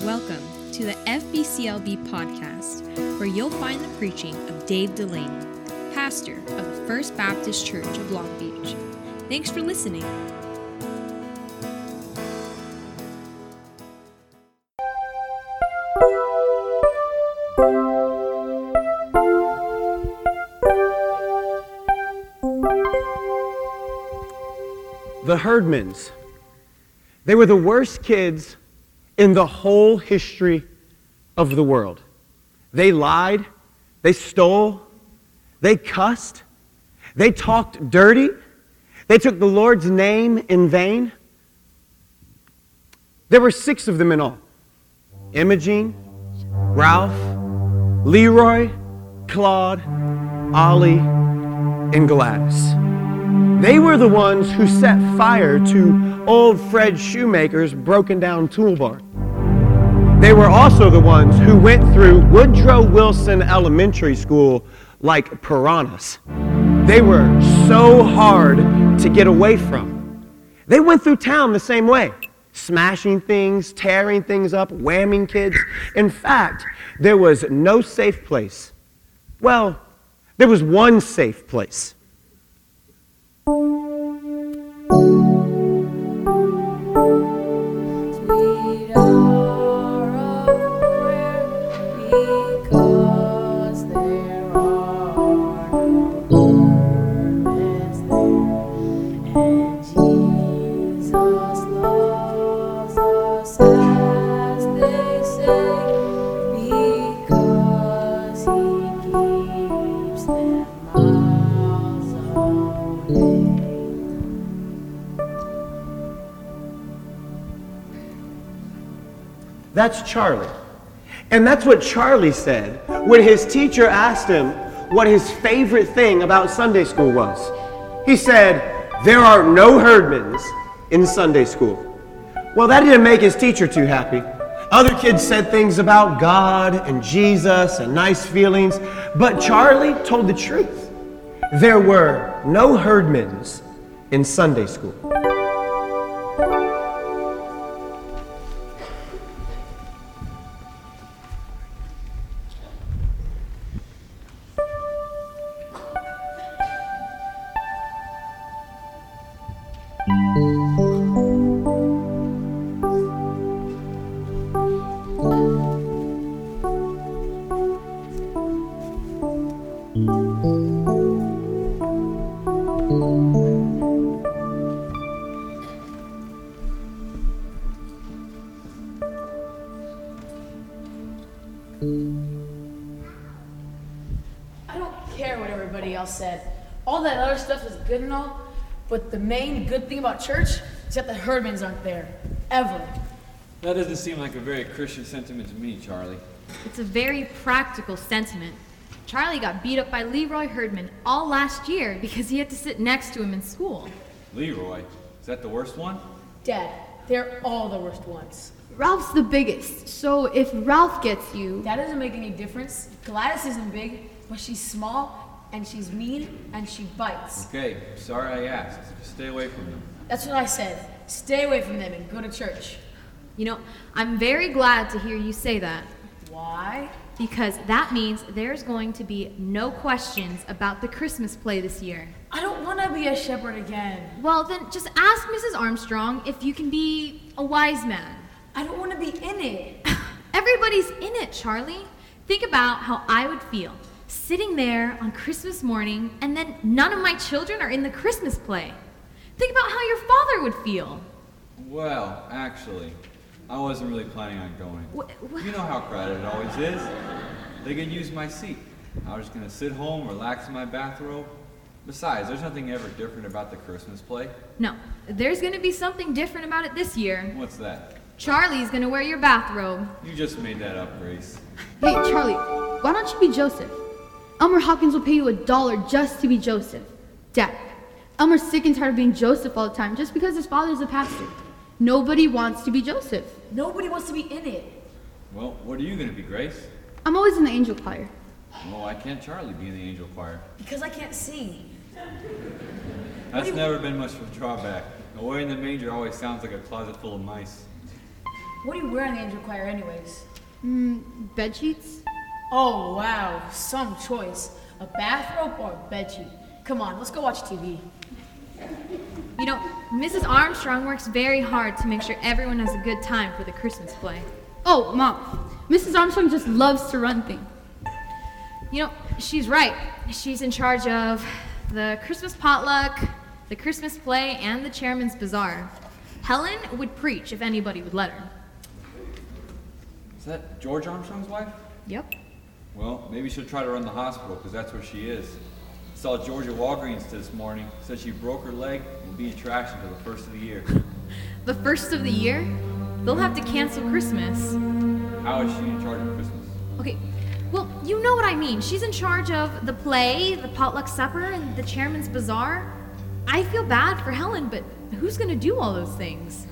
Welcome to the FBCLB podcast, where you'll find the preaching of Dave Delaney, pastor of the First Baptist Church of Long Beach. Thanks for listening. The Herdmans. They were the worst kids in the whole history of the world. They lied, they stole, they cussed, they talked dirty, they took the Lord's name in vain. There were 6 of them in all. Imogene, Ralph, Leroy, Claude, Ollie, and Gladys. They were the ones who set fire to old Fred Shoemaker's broken down tool barn. They were also the ones who went through Woodrow Wilson Elementary School like piranhas. They were so hard to get away from. They went through town the same way, smashing things, tearing things up, whamming kids. In fact, there was no safe place. Well, there was one safe place. That's Charlie. And that's what Charlie said when his teacher asked him what his favorite thing about Sunday school was. He said, "There are no Herdmans in Sunday school." Well, that didn't make his teacher too happy. Other kids said things about God and Jesus and nice feelings, but Charlie told the truth. There were no Herdmans in Sunday school. I don't care what everybody else said. All that other stuff is good and all, but the main good thing about church is that the Herdmans aren't there. Ever. That doesn't seem like a very Christian sentiment to me, Charlie. It's a very practical sentiment. Charlie got beat up by Leroy Herdman all last year because he had to sit next to him in school. Leroy? Is that the worst one? Dad, they're all the worst ones. Ralph's the biggest, so if Ralph gets you... That doesn't make any difference. Gladys isn't big, but she's small, and she's mean, and she bites. Okay, sorry I asked. Just stay away from them. That's what I said. Stay away from them and go to church. You know, I'm very glad to hear you say that. Why? Because that means there's going to be no questions about the Christmas play this year. I don't want to be a shepherd again. Well, then just ask Mrs. Armstrong if you can be a wise man. I don't want to be in it. Everybody's in it, Charlie. Think about how I would feel sitting there on Christmas morning and then none of my children are in the Christmas play. Think about how your father would feel. Well, actually, I wasn't really planning on going. What? You know how crowded it always is. They could use my seat. I was just going to sit home, relax in my bathrobe. Besides, there's nothing ever different about the Christmas play. No, there's going to be something different about it this year. What's that? Charlie's going to wear your bathrobe. You just made that up, Grace. Hey, Charlie, why don't you be Joseph? Elmer Hopkins will pay you $1 just to be Joseph. Dad, Elmer's sick and tired of being Joseph all the time just because his father's a pastor. Nobody wants to be Joseph. Nobody wants to be in it. Well, what are you going to be, Grace? I'm always in the angel choir. Well, why can't Charlie be in the angel choir? Because I can't sing. That's never been much of a drawback. Away in the manger always sounds like a closet full of mice. What do you wear in the angel choir anyways? Bed sheets? Oh, wow. Some choice. A bathrobe or a bedsheet? Come on, let's go watch TV. You know, Mrs. Armstrong works very hard to make sure everyone has a good time for the Christmas play. Oh, Mom. Mrs. Armstrong just loves to run things. You know, she's right. She's in charge of the Christmas potluck, the Christmas play, and the chairman's bazaar. Helen would preach if anybody would let her. Is that George Armstrong's wife? Yep. Well, maybe she'll try to run the hospital, because that's where she is. Saw George at Walgreens this morning. Said she broke her leg and will be in traction for the first of the year. The first of the year? They'll have to cancel Christmas. How is she in charge of Christmas? Okay, well, you know what I mean. She's in charge of the play, the potluck supper, and the chairman's bazaar. I feel bad for Helen, but who's gonna do all those things?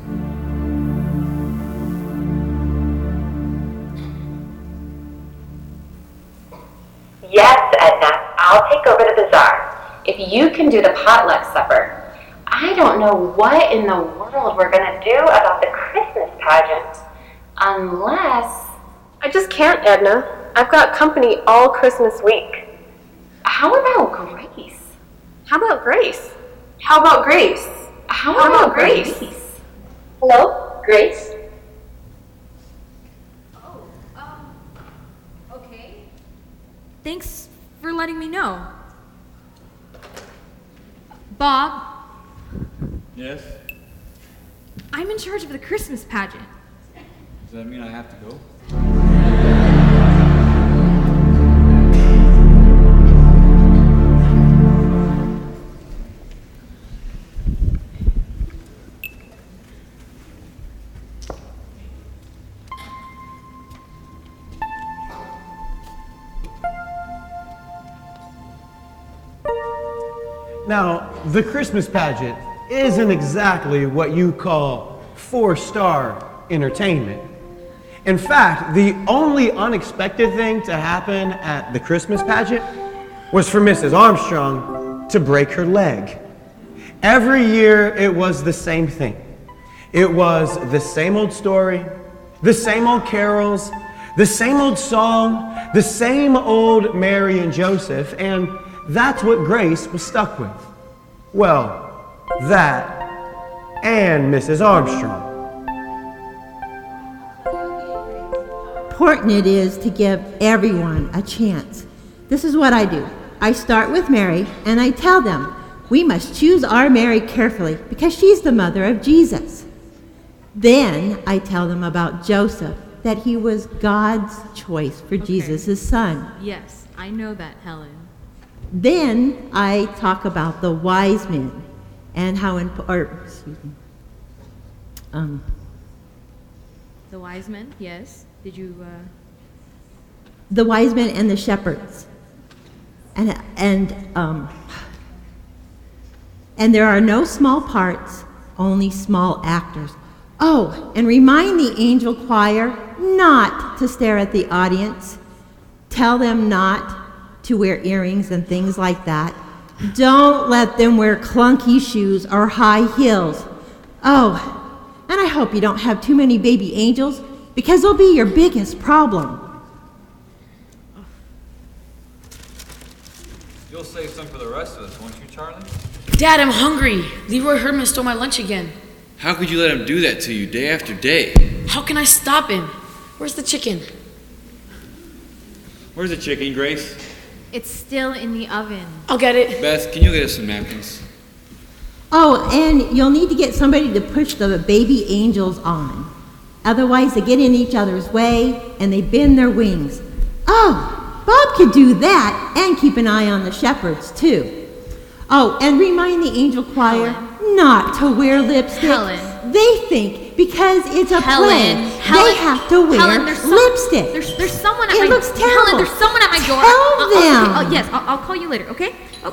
Yes, Edna, I'll take over the bazaar. If you can do the potluck supper. I don't know what in the world we're gonna do about the Christmas pageant. Unless... I just can't, Edna. I've got company all Christmas week. How about Grace? How about Grace? How about Grace? How about Grace? Hello, Grace? Okay. Thanks for letting me know. Bob, Yes? I'm in charge of the Christmas pageant. Does that mean I have to go? Now, the Christmas pageant isn't exactly what you call 4-star entertainment. In fact, the only unexpected thing to happen at the Christmas pageant was for Mrs. Armstrong to break her leg. Every year it was the same thing. It was the same old story, the same old carols, the same old song, the same old Mary and Joseph, and that's what Grace was stuck with. Well, that and Mrs. Armstrong. Important it is to give everyone a chance. This is what I do. I start with Mary and I tell them we must choose our Mary carefully because she's the mother of Jesus. Then I tell them about Joseph, that he was God's choice for Jesus' son. Yes, I know that, Helen. Then I talk about the wise men and how The wise men, yes. Did you, the wise men and the shepherds. And there are no small parts, only small actors. Oh, and remind the angel choir not to stare at the audience. Tell them not to wear earrings and things like that. Don't let them wear clunky shoes or high heels. Oh, and I hope you don't have too many baby angels because they'll be your biggest problem. You'll save some for the rest of us, won't you, Charlie? Dad, I'm hungry. Leroy Herdman stole my lunch again. How could you let him do that to you day after day? How can I stop him? Where's the chicken? Where's the chicken, Grace? it's still in the oven. I'll get it. Beth, can you get us some napkins? Oh, and you'll need to get somebody to push the baby angels on. Otherwise, they get in each other's way and they bend their wings. Oh, Bob could do that and keep an eye on the shepherds, too. Oh, and remind the angel choir not to wear lipstick. Helen. They think because it's a play, they have to wear lipstick. There's someone at my door. It looks terrible. Helen, there's someone at my door. Tell them. Okay, yes, I'll call you later, okay? Oh.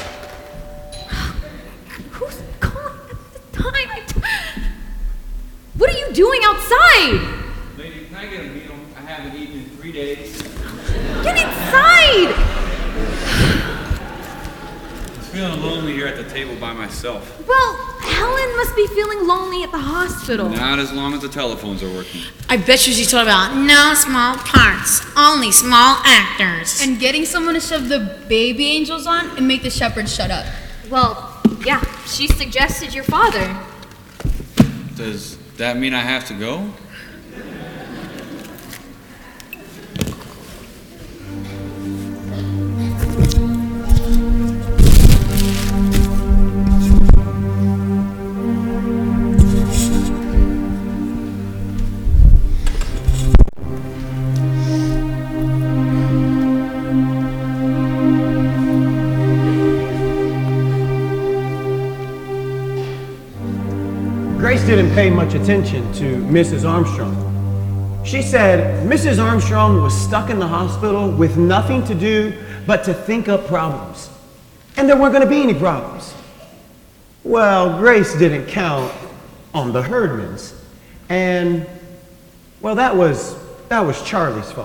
Who's calling at the time? What are you doing outside? Lady, can I get a meal? I haven't eaten in 3 days. Get inside! feeling lonely here at the table by myself. Well, Helen must be feeling lonely at the hospital. Not as long as the telephones are working. I bet you she's talking about no small parts, only small actors. And getting someone to shove the baby angels on and make the shepherd shut up. Well, yeah, she suggested your father. Does that mean I have to go? Grace didn't pay much attention to Mrs. Armstrong. She said Mrs. Armstrong was stuck in the hospital with nothing to do but to think up problems. And there weren't going to be any problems. Well, Grace didn't count on the Herdmans. And, well, that was Charlie's fault.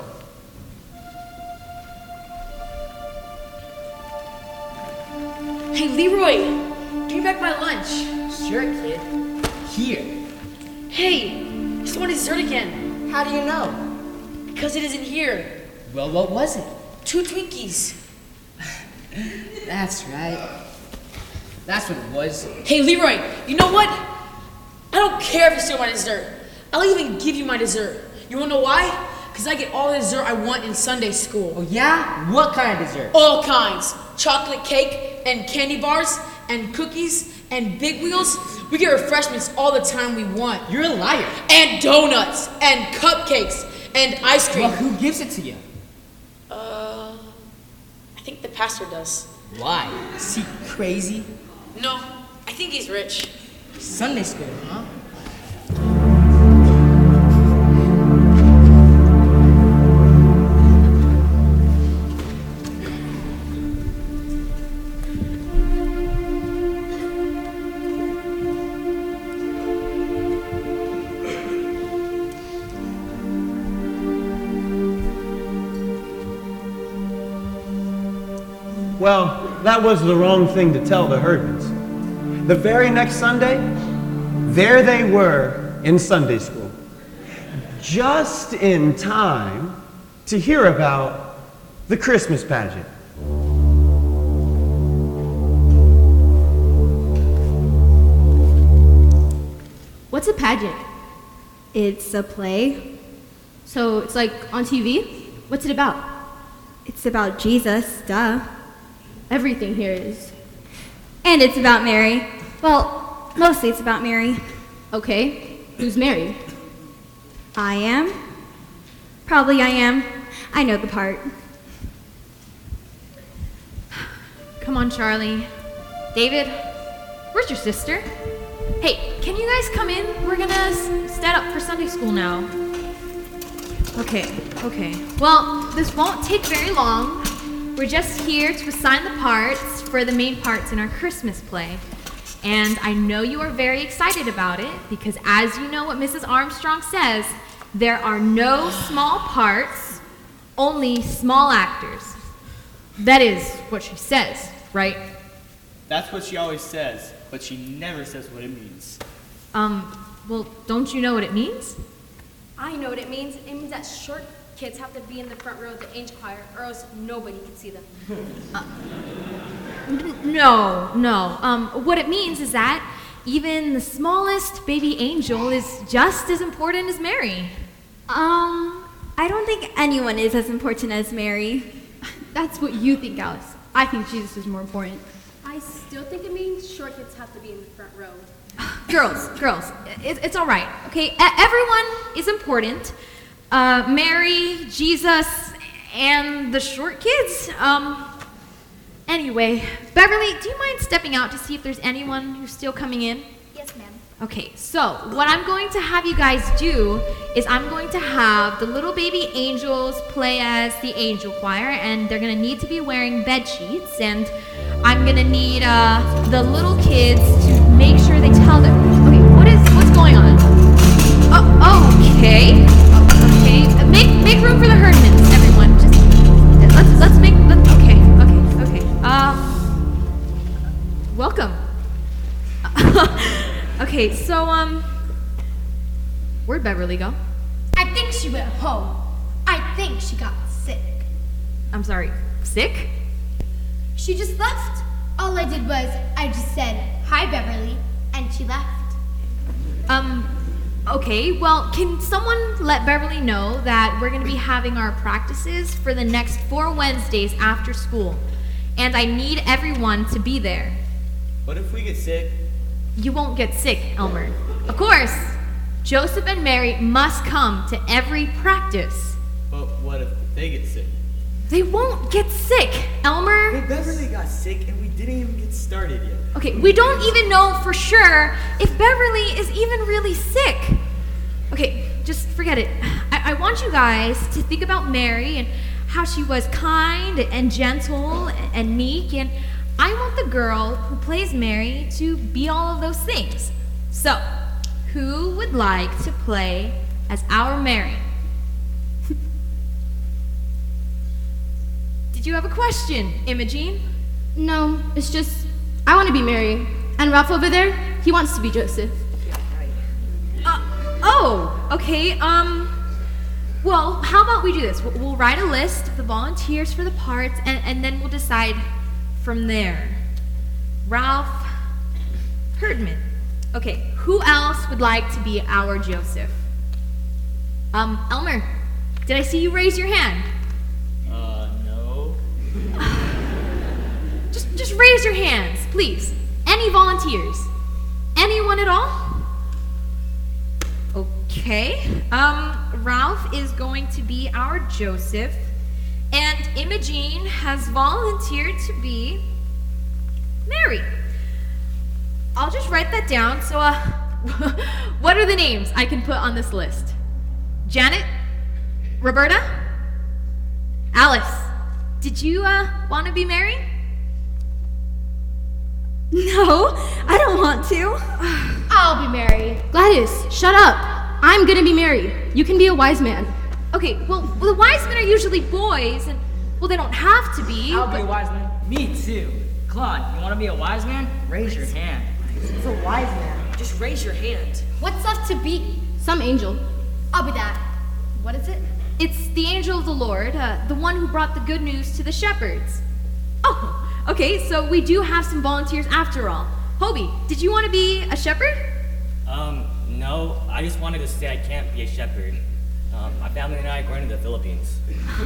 Hey, Leroy, give me back my lunch. Sure, kid. Here. Hey, I just want dessert again. How do you know? Because it isn't here. Well, what was it? 2 Twinkies. That's right. That's what it was. Hey, Leroy, you know what? I don't care if you steal my dessert. I'll even give you my dessert. You wanna know why? Because I get all the dessert I want in Sunday school. Oh, yeah? What kind of dessert? All kinds. Chocolate cake and candy bars and cookies and big wheels. We get refreshments all the time we want. You're a liar. And donuts and cupcakes and ice cream. Well, who gives it to you? I think the pastor does. Why? Is he crazy? No, I think he's rich. Sunday school, huh? Well, that was the wrong thing to tell the Herdmans. The very next Sunday, there they were in Sunday school, just in time to hear about the Christmas pageant. What's a pageant? It's a play. So it's like on TV? What's it about? It's about Jesus, duh. Everything here is. And it's about Mary. Well, mostly it's about Mary. Okay, who's Mary? I am. Probably I am. I know the part. Come on, Charlie. David, where's your sister? Hey, can you guys come in? We're gonna set up for Sunday school now. Okay. Well, this won't take very long. We're just here to assign the parts for the main parts in our Christmas play. And I know you are very excited about it because as you know what Mrs. Armstrong says, there are no small parts, only small actors. That is what she says, right? That's what she always says, but she never says what it means. Well, don't you know what it means? I know what it means. It means that short kids have to be in the front row of the angel choir, or else nobody can see them. No. What it means is that even the smallest baby angel is just as important as Mary. I don't think anyone is as important as Mary. That's what you think, Alice. I think Jesus is more important. I still think it means short kids have to be in the front row. Girls, it's all right, okay? Everyone is important. Mary, Jesus, and the short kids. Anyway, Beverly, do you mind stepping out to see if there's anyone who's still coming in? Yes, ma'am. Okay, so what I'm going to have you guys do is I'm going to have the little baby angels play as the angel choir, and they're going to need to be wearing bed sheets, and I'm going to need the little kids to make sure they tell them. Okay, what's going on? Okay. Make room for the Herdmans, everyone. Just let's make. Okay. Where'd Beverly go? I think she went home. I think she got sick. I'm sorry, sick? She just left. All I did was, I just said, "Hi, Beverly," and she left. Okay, well, can someone let Beverly know that we're gonna be having our practices for the next 4 Wednesdays after school, and I need everyone to be there. What if we get sick? You won't get sick, Elmer. Of course, Joseph and Mary must come to every practice. But what if they get sick? They won't get sick, Elmer. Hey, Beverly got sick and we didn't even get started yet. Okay, we don't even know for sure if Beverly is even really sick. Okay, just forget it. I want you guys to think about Mary and how she was kind and gentle and meek, and I want the girl who plays Mary to be all of those things. So, who would like to play as our Mary? Did you have a question, Imogene? No, it's just, I want to be Mary. And Ralph over there, he wants to be Joseph. Okay, well, how about we do this? We'll write a list of the volunteers for the parts, and then we'll decide from there. Ralph Herdman. Okay, who else would like to be our Joseph? Elmer, did I see you raise your hand? No. Just raise your hands, please. Any volunteers? Anyone at all? Okay, Ralph is going to be our Joseph, and Imogene has volunteered to be Mary. I'll just write that down, so, what are the names I can put on this list? Janet? Roberta? Alice, did you, want to be Mary? No, I don't want to. I'll be Mary. Gladys, shut up. I'm gonna be Mary. You can be a wise man. Okay, well, the wise men are usually boys, and, well, they don't have to be. I'll be a wise man. Me too. Claude, you want to be a wise man? Raise your hand. It's a wise man. Just raise your hand. What's left to be? Some angel. I'll be that. What is it? It's the angel of the Lord, the one who brought the good news to the shepherds. Oh, okay, so we do have some volunteers after all. Hobie, did you want to be a shepherd? No, I just wanted to say I can't be a shepherd. My family and I are going to the Philippines.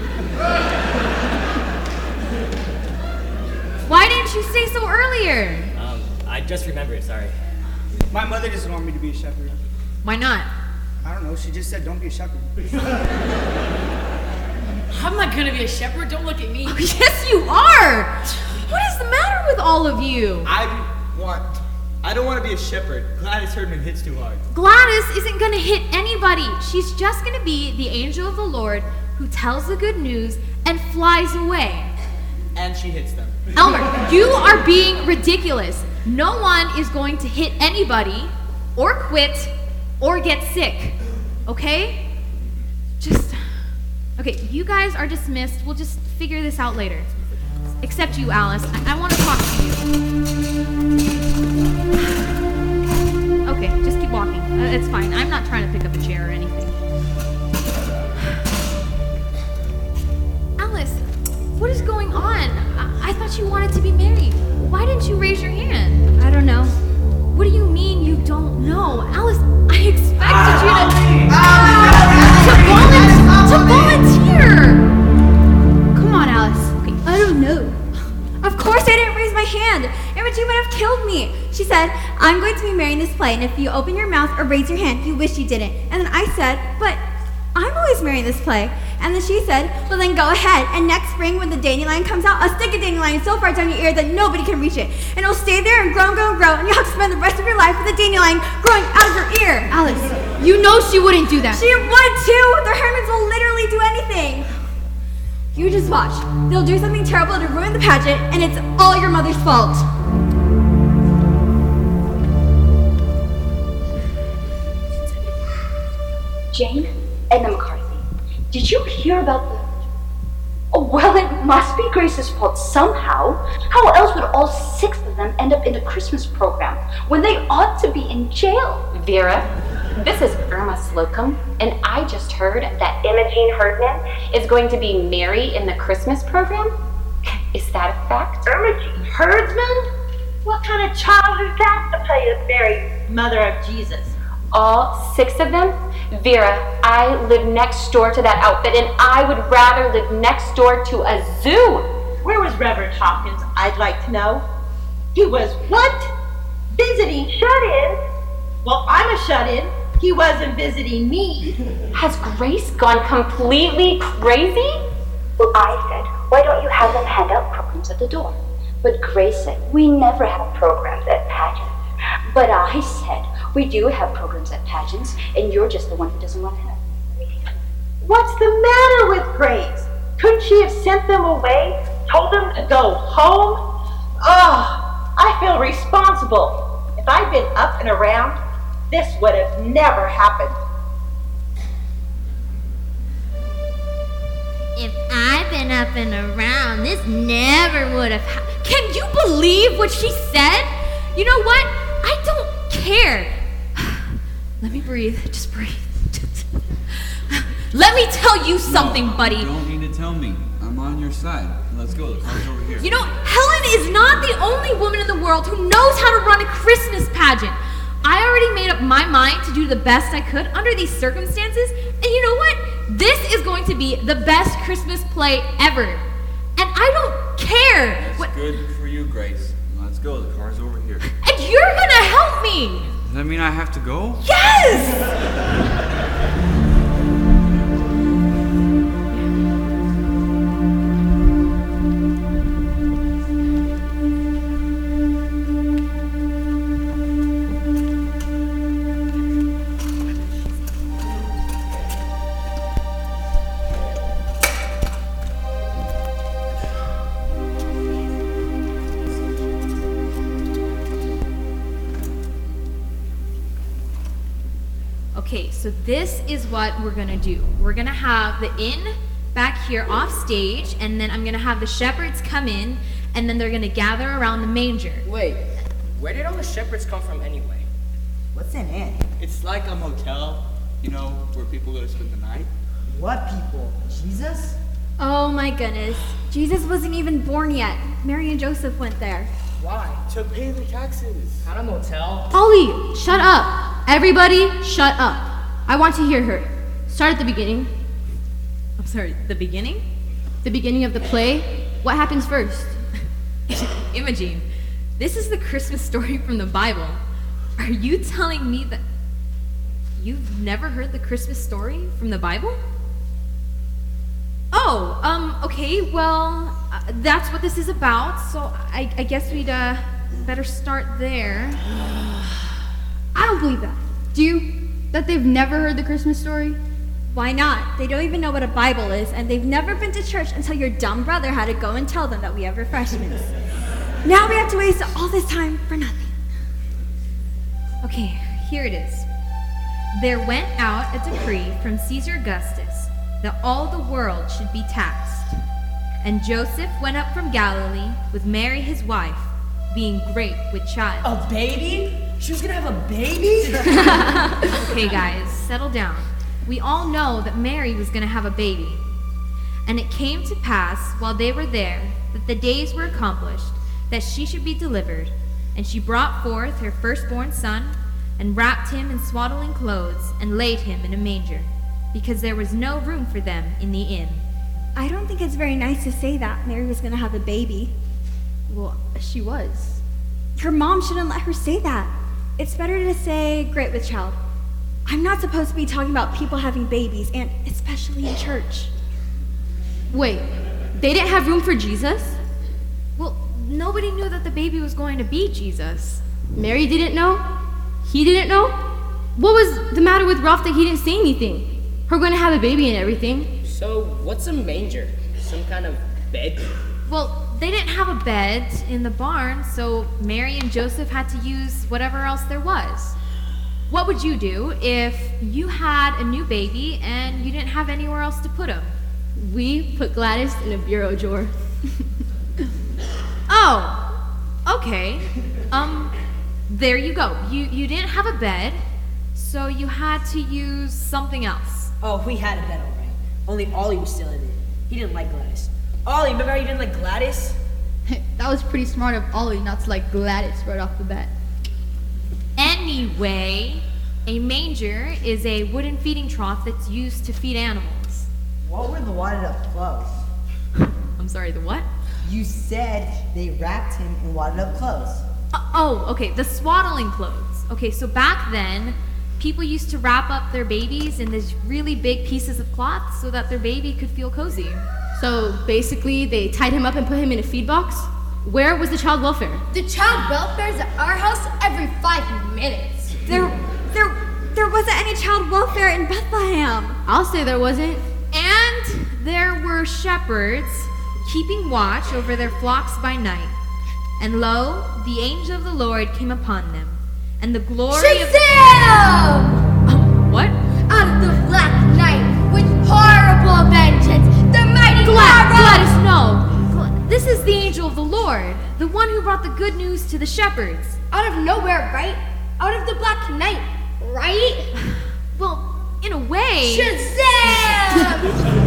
Why didn't you say so earlier? I just remembered, sorry. My mother doesn't want me to be a shepherd. Why not? I don't know, she just said don't be a shepherd. I'm not gonna be a shepherd, don't look at me. Oh, yes, you are! What is the matter with all of you? I don't want to be a shepherd. Gladys Herdman hits too hard. Gladys isn't gonna hit anybody. She's just gonna be the angel of the Lord who tells the good news and flies away. And she hits them. Elmer, you are being ridiculous. No one is going to hit anybody, or quit, or get sick. Okay? Okay, you guys are dismissed. We'll just figure this out later. Except you, Alice. I want to talk to you. Okay, just keep walking. It's fine. I'm not trying to pick up a chair or anything. Alice, what is going on? I thought you wanted to be married. Why didn't you raise your hand? I don't know. What do you mean you don't know? Alice, I expected you to volunteer. Come on, Alice. Okay, I don't know. Of course I didn't raise my hand. Imogene would have killed me. She said, I'm going to be Mary in this play, and if you open your mouth or raise your hand, you wish you didn't. And then I said, but I'm always Mary in this play. And then she said, well then go ahead. And next spring when the dandelion comes out, I'll stick a dandelion so far down your ear that nobody can reach it. And it'll stay there and grow and grow and grow. And you'll have to spend the rest of your life with a dandelion growing out of your ear. Alice, you know she wouldn't do that. She would too. The Hermans will literally do anything. You just watch. They'll do something terrible to ruin the pageant, and it's all your mother's fault. Jane, Edna McCarthy, did you hear about the... Oh, well, it must be Grace's fault somehow. How else would all 6 of them end up in the Christmas program when they ought to be in jail? Vera, This is Irma Slocum, and I just heard that Imogene Herdman is going to be Mary in the Christmas program. Is that a fact? Imogene Herdman? What kind of child is that to play as Mary, mother of Jesus? All 6 of them? Vera, I live next door to that outfit, and I would rather live next door to a zoo. Where was Reverend Hopkins, I'd like to know? He was what? Visiting shut-ins? Well, I'm a shut-in. He wasn't visiting me. Has Grace gone completely crazy? Well, I said, why don't you have them hand out programs at the door? But Grace said, we never have programs at pageants. But I said, we do have programs at pageants, and you're just the one who doesn't want to have them. What's the matter with Grace? Couldn't she have sent them away? Told them to go home? Oh, I feel responsible. If I'd been up and around, this would have never happened. If I'd been up and around, this never would have happened. Can you believe what she said? You know what? I don't care. Let me breathe. Just breathe. Let me tell you something, buddy. You don't need to tell me. I'm on your side. Let's go. The car's over here. You know, Helen is not the only woman in the world who knows how to run a Christmas pageant. I already made up my mind to do the best I could under these circumstances, and you know what? This is going to be the best Christmas play ever. And I don't care. It's good for you, Grace. Let's go. The car's over here. And you're gonna help me. Does that mean I have to go? Yes! Okay, so this is what we're gonna do. We're gonna have the inn back here off stage, and then I'm gonna have the shepherds come in, and then they're gonna gather around the manger. Wait, where did all the shepherds come from anyway? What's an inn? It's like a motel, you know, where people go to spend the night. What people? Jesus? Oh my goodness. Jesus wasn't even born yet. Mary and Joseph went there. Why? To pay the taxes. Not a motel. Ollie, shut up. Everybody, shut up. I want to hear her. Start at the beginning. I'm sorry, the beginning? The beginning of the play. What happens first? Imogene, this is the Christmas story from the Bible. Are you telling me that you've never heard the Christmas story from the Bible? Oh, okay, well, that's what this is about, so I guess we'd better start there. I don't believe that. Do you? That they've never heard the Christmas story? Why not? They don't even know what a Bible is, and they've never been to church until your dumb brother had to go and tell them that we have refreshments. Now we have to waste all this time for nothing. Okay, here it is. There went out a decree from Caesar Augustus that all the world should be taxed. And Joseph went up from Galilee with Mary his wife, being great with child. A baby? She was gonna have a baby? Okay, guys, settle down. We all know that Mary was gonna have a baby. And it came to pass, while they were there, that the days were accomplished, that she should be delivered. And she brought forth her firstborn son, and wrapped him in swaddling clothes, and laid him in a manger, because there was no room for them in the inn. I don't think it's very nice to say that Mary was going to have a baby. Well, she was. Her mom shouldn't let her say that. It's better to say great with child. I'm not supposed to be talking about people having babies, and especially in church. Wait, they didn't have room for Jesus? Well, nobody knew that the baby was going to be Jesus. Mary didn't know? He didn't know? What was the matter with Ralph that he didn't say anything? Her going to have a baby and everything. So, what's a manger? Some kind of bed? Well, they didn't have a bed in the barn, so Mary and Joseph had to use whatever else there was. What would you do if you had a new baby and you didn't have anywhere else to put him? We put Gladys in a bureau drawer. Oh, okay. There you go. You didn't have a bed, So you had to use something else. Oh, we had a bet, all right. Only Ollie was still in it. He didn't like Gladys. Ollie, remember how you didn't like Gladys? That was pretty smart of Ollie not to like Gladys right off the bat. Anyway, a manger is a wooden feeding trough that's used to feed animals. What were the wadded up clothes? I'm sorry, the what? You said they wrapped him in wadded up clothes. Okay, the swaddling clothes. Okay, so back then, people used to wrap up their babies in these really big pieces of cloth so that their baby could feel cozy. So basically, they tied him up and put him in a feed box? Where was the child welfare? The child welfare is at our house every 5 minutes. There wasn't any child welfare in Bethlehem. I'll say there wasn't. And there were shepherds keeping watch over their flocks by night. And lo, the angel of the Lord came upon them, and the glory Shazam! What? Out of the black night, with horrible vengeance, the mighty Gladys, no! This is the angel of the Lord, the one who brought the good news to the shepherds. Out of nowhere, right? Out of the black night, right? Well, in a way. Shazam!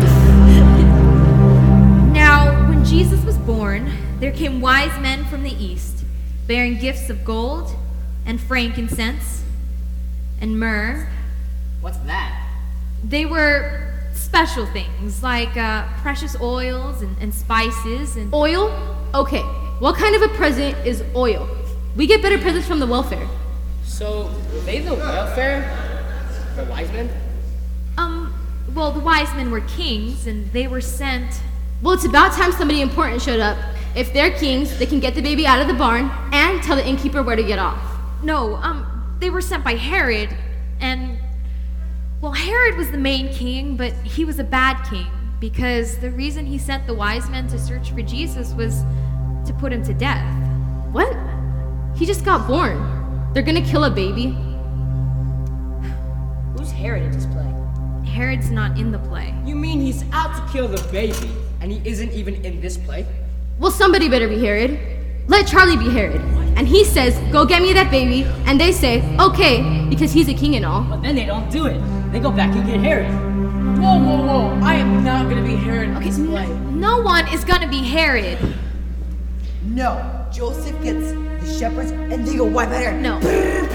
Now, when Jesus was born, there came wise men from the east, bearing gifts of gold and frankincense and myrrh. What's that? They were special things like precious oils and spices and... Oil? Okay, what kind of a present is oil? We get better presents from the welfare. So, were they the welfare? The wise men? Well, the wise men were kings, and they were sent... Well, it's about time somebody important showed up. If they're kings, they can get the baby out of the barn and tell the innkeeper where to get off. No, they were sent by Herod, and... Well, Herod was the main king, but he was a bad king, because the reason he sent the wise men to search for Jesus was to put him to death. What? He just got born. They're gonna kill a baby. Who's Herod in this play? Herod's not in the play. You mean he's out to kill the baby, and he isn't even in this play? Well, somebody better be Herod. Let Charlie be Herod. And he says, go get me that baby, and they say, okay, because he's a king and all. But then they don't do it. They go back and get Herod. Whoa. I am not gonna be Herod in this play. No one is gonna be Herod. No, Joseph gets the shepherds and they go wipe out Herod. No.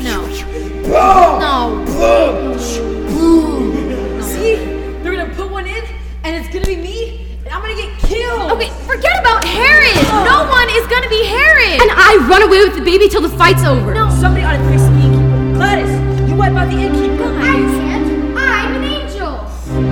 See? They're gonna put one in, and it's gonna be me, and I'm gonna get killed. Okay, forget about Herod. No one is gonna be Herod. And I run away with the baby till the fight's over. No, somebody ought to face the innkeeper. Gladys, you wipe out the innkeeper. I can't. I'm an angel.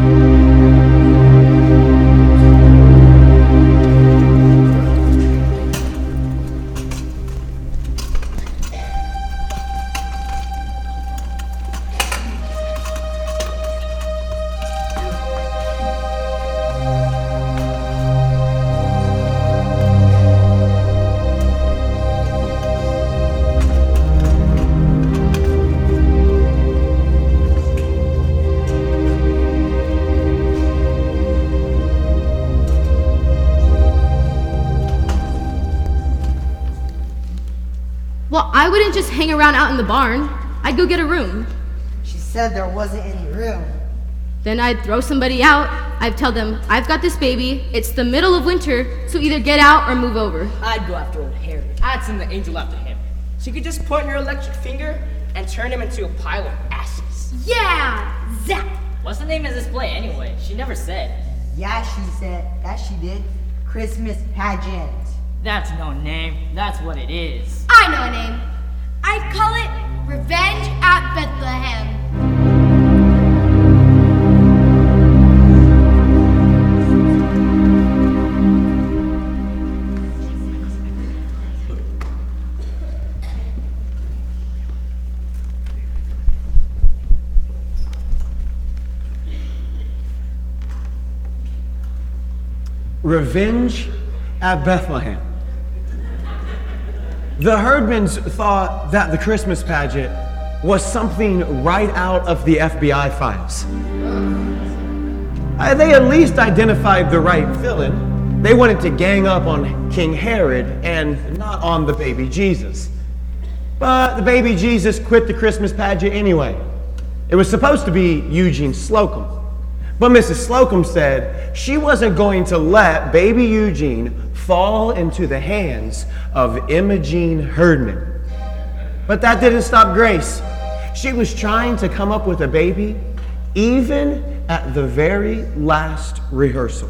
Well, I wouldn't just hang around out in the barn. I'd go get a room. She said there wasn't any room. Then I'd throw somebody out. I'd tell them, I've got this baby. It's the middle of winter, so either get out or move over. I'd go after old Herod. I'd send the angel after him. She could just point her electric finger and turn him into a pile of ashes. Yeah, zap. What's the name of this play anyway? She never said. Yeah, she said. That she did. Christmas pageant. That's no name. That's what it is. I know a name. I'd call it Revenge at Bethlehem. Revenge at Bethlehem. The Herdmans thought that the Christmas pageant was something right out of the FBI files. They at least identified the right villain. They wanted to gang up on King Herod and not on the baby Jesus. But the baby Jesus quit the Christmas pageant anyway. It was supposed to be Eugene Slocum. But Mrs. Slocum said she wasn't going to let baby Eugene fall into the hands of Imogene Herdman. But that didn't stop Grace. She was trying to come up with a baby even at the very last rehearsal.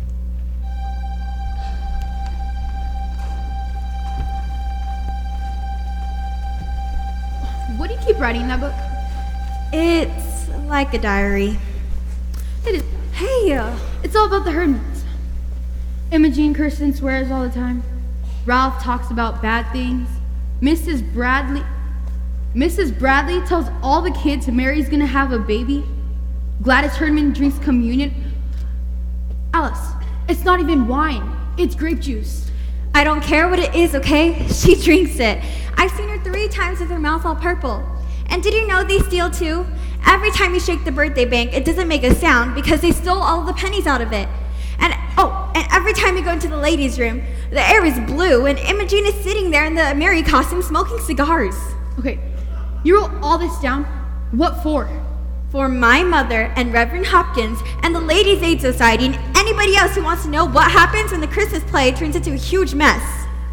What do you keep writing in that book? It's like a diary. It is. Hey, it's all about the Herdmans. Imogene curses and swears all the time. Ralph talks about bad things. Mrs. Bradley tells all the kids Mary's gonna have a baby. Gladys Herdman drinks communion. Alice, it's not even wine. It's grape juice. I don't care what it is, okay? She drinks it. I've seen her 3 times with her mouth all purple. And did you know they steal too? Every time you shake the birthday bank, it doesn't make a sound because they stole all the pennies out of it. And every time you go into the ladies' room, the air is blue and Imogene is sitting there in the Mary costume smoking cigars. Okay, you wrote all this down? What for? For my mother and Reverend Hopkins and the Ladies' Aid Society and anybody else who wants to know what happens when the Christmas play turns into a huge mess.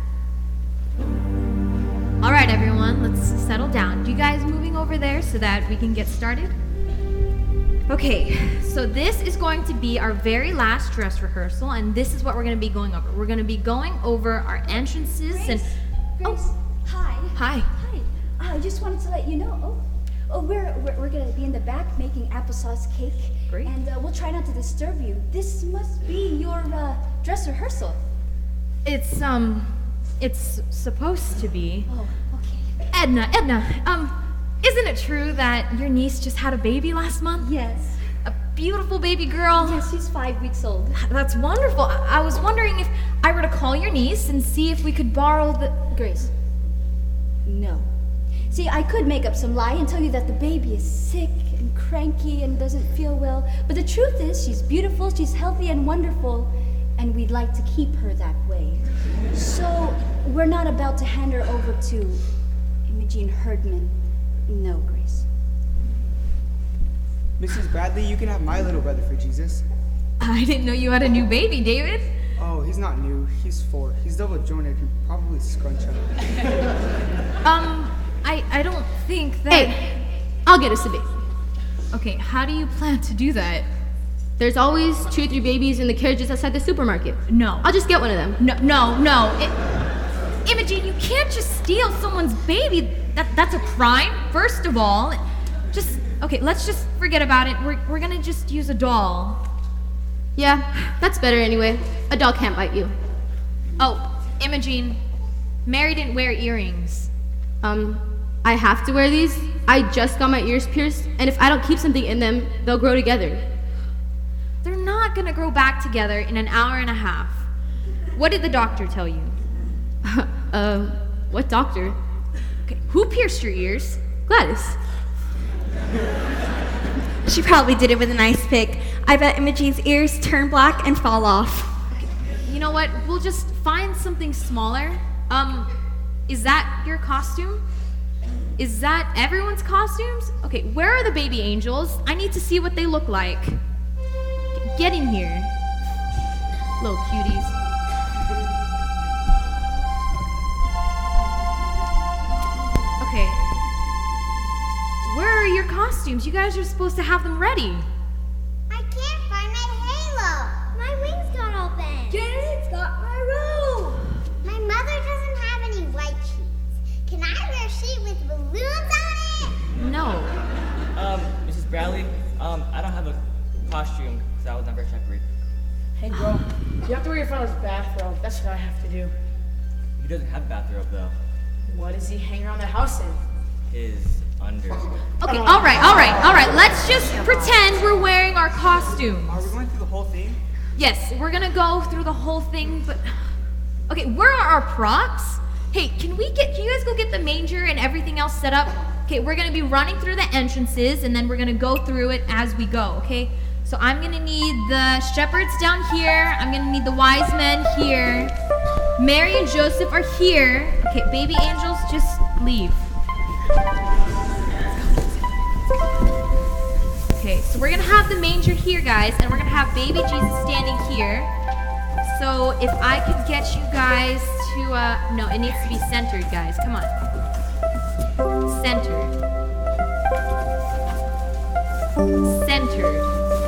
All right, everyone, let's settle down. You guys moving over there so that we can get started? Okay, so this is going to be our very last dress rehearsal, and this is what we're going to be going over. We're going to be going over our entrances Grace, hi. Hi. Hi. I just wanted to let you know. We're going to be in the back making applesauce cake. Great. And we'll try not to disturb you. This must be your dress rehearsal. It's supposed to be. Oh, okay. Edna, isn't it true that your niece just had a baby last month? Yes. A beautiful baby girl? Yes, she's 5 weeks old. That's wonderful. I was wondering if I were to call your niece and see if we could borrow the... Grace. No. See, I could make up some lie and tell you that the baby is sick and cranky and doesn't feel well. But the truth is, she's beautiful, she's healthy and wonderful, and we'd like to keep her that way. So, we're not about to hand her over to Imogene Herdman. No, Grace. Mrs. Bradley, you can have my little brother for Jesus. I didn't know you had a new baby, David. Oh, he's not new. He's 4. He's double jointed and probably scrunch up. I don't think that... Hey, I'll get us a baby. Okay, how do you plan to do that? There's always 2 or 3 babies in the carriages outside the supermarket. No. I'll just get one of them. No. Imogene, you can't just steal someone's baby. That's a crime, first of all. Okay, let's just forget about it. We're gonna just use a doll. Yeah, that's better anyway. A doll can't bite you. Oh, Imogene, Mary didn't wear earrings. I have to wear these. I just got my ears pierced, and if I don't keep something in them, they'll grow together. They're not gonna grow back together in an hour and a half. What did the doctor tell you? What doctor? Okay, who pierced your ears? Gladys. She probably did it with an ice pick. I bet Imogene's ears turn black and fall off. You know what? We'll just find something smaller. Is that your costume? Is that everyone's costumes? Okay, where are the baby angels? I need to see what they look like. Get in here, little cuties. Okay. Where are your costumes? You guys are supposed to have them ready. I can't find my halo. My wings got open. Janet's got my robe. My mother doesn't have any white sheets. Can I wear a sheet with balloons on it? No. Mrs. Bradley, I don't have a costume because I was never a shepherd. Hey, bro, you have to wear your father's bathrobe. That's what I have to do. He doesn't have a bathrobe though. What does he hang around the house in? His under. Okay, all right. Let's just pretend we're wearing our costumes. Are we going through the whole thing? Yes, we're gonna go through the whole thing, but... Okay, where are our props? Hey, can you guys go get the manger and everything else set up? Okay, we're gonna be running through the entrances, and then we're gonna go through it as we go, okay? So I'm gonna need the shepherds down here. I'm gonna need the wise men here. Mary and Joseph are here. Okay, baby angels, just leave. so we're gonna have the manger here, guys, and we're gonna have baby Jesus standing here. So if I could get you guys to, no, it needs to be centered, guys. Come on. Centered. Centered.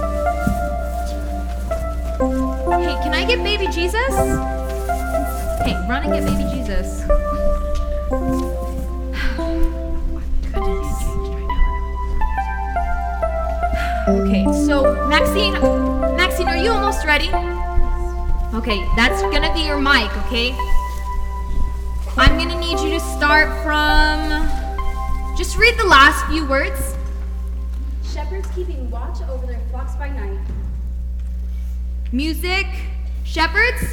Hey, can I get baby Jesus? Hey, run and get baby Jesus. Okay, so Maxine, are you almost ready? Okay, that's gonna be your mic, okay? I'm gonna need you to start from, just read the last few words. Shepherds keeping watch over their flocks by night. Music, shepherds.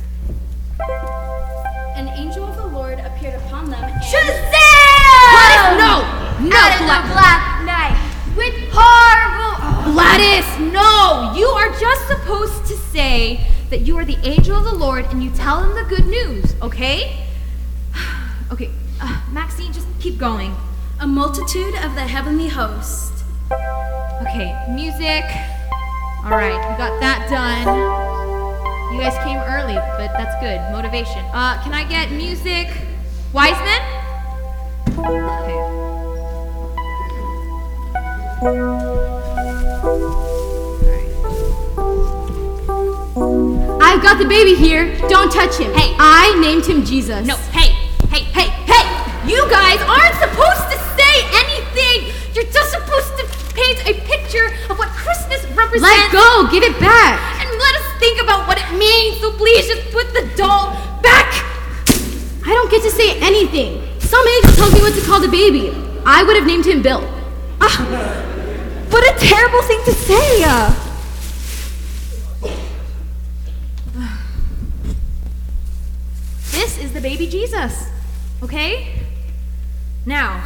An angel of the Lord appeared upon them and... Shazam! No! Out of the black night with horrible... Gladys, no! You are just supposed to say that you are the angel of the Lord and you tell him the good news, okay? Okay, Maxine, just keep going. A multitude of the heavenly host. Okay, music. All right, we got that done. You guys came early, but that's good. Motivation. Can I get music? Wiseman? Okay. I've got the baby here. Don't touch him. Hey. I named him Jesus. No, hey. You guys aren't supposed to say anything. You're just supposed to paint a picture of what Christmas represents. Let go. Give it back. And let us think about what it means. So please just put the doll back. I don't get to say anything. Some angel tells me what to call the baby. I would have named him Bill. What a terrible thing to say. This is the baby Jesus, okay? Now.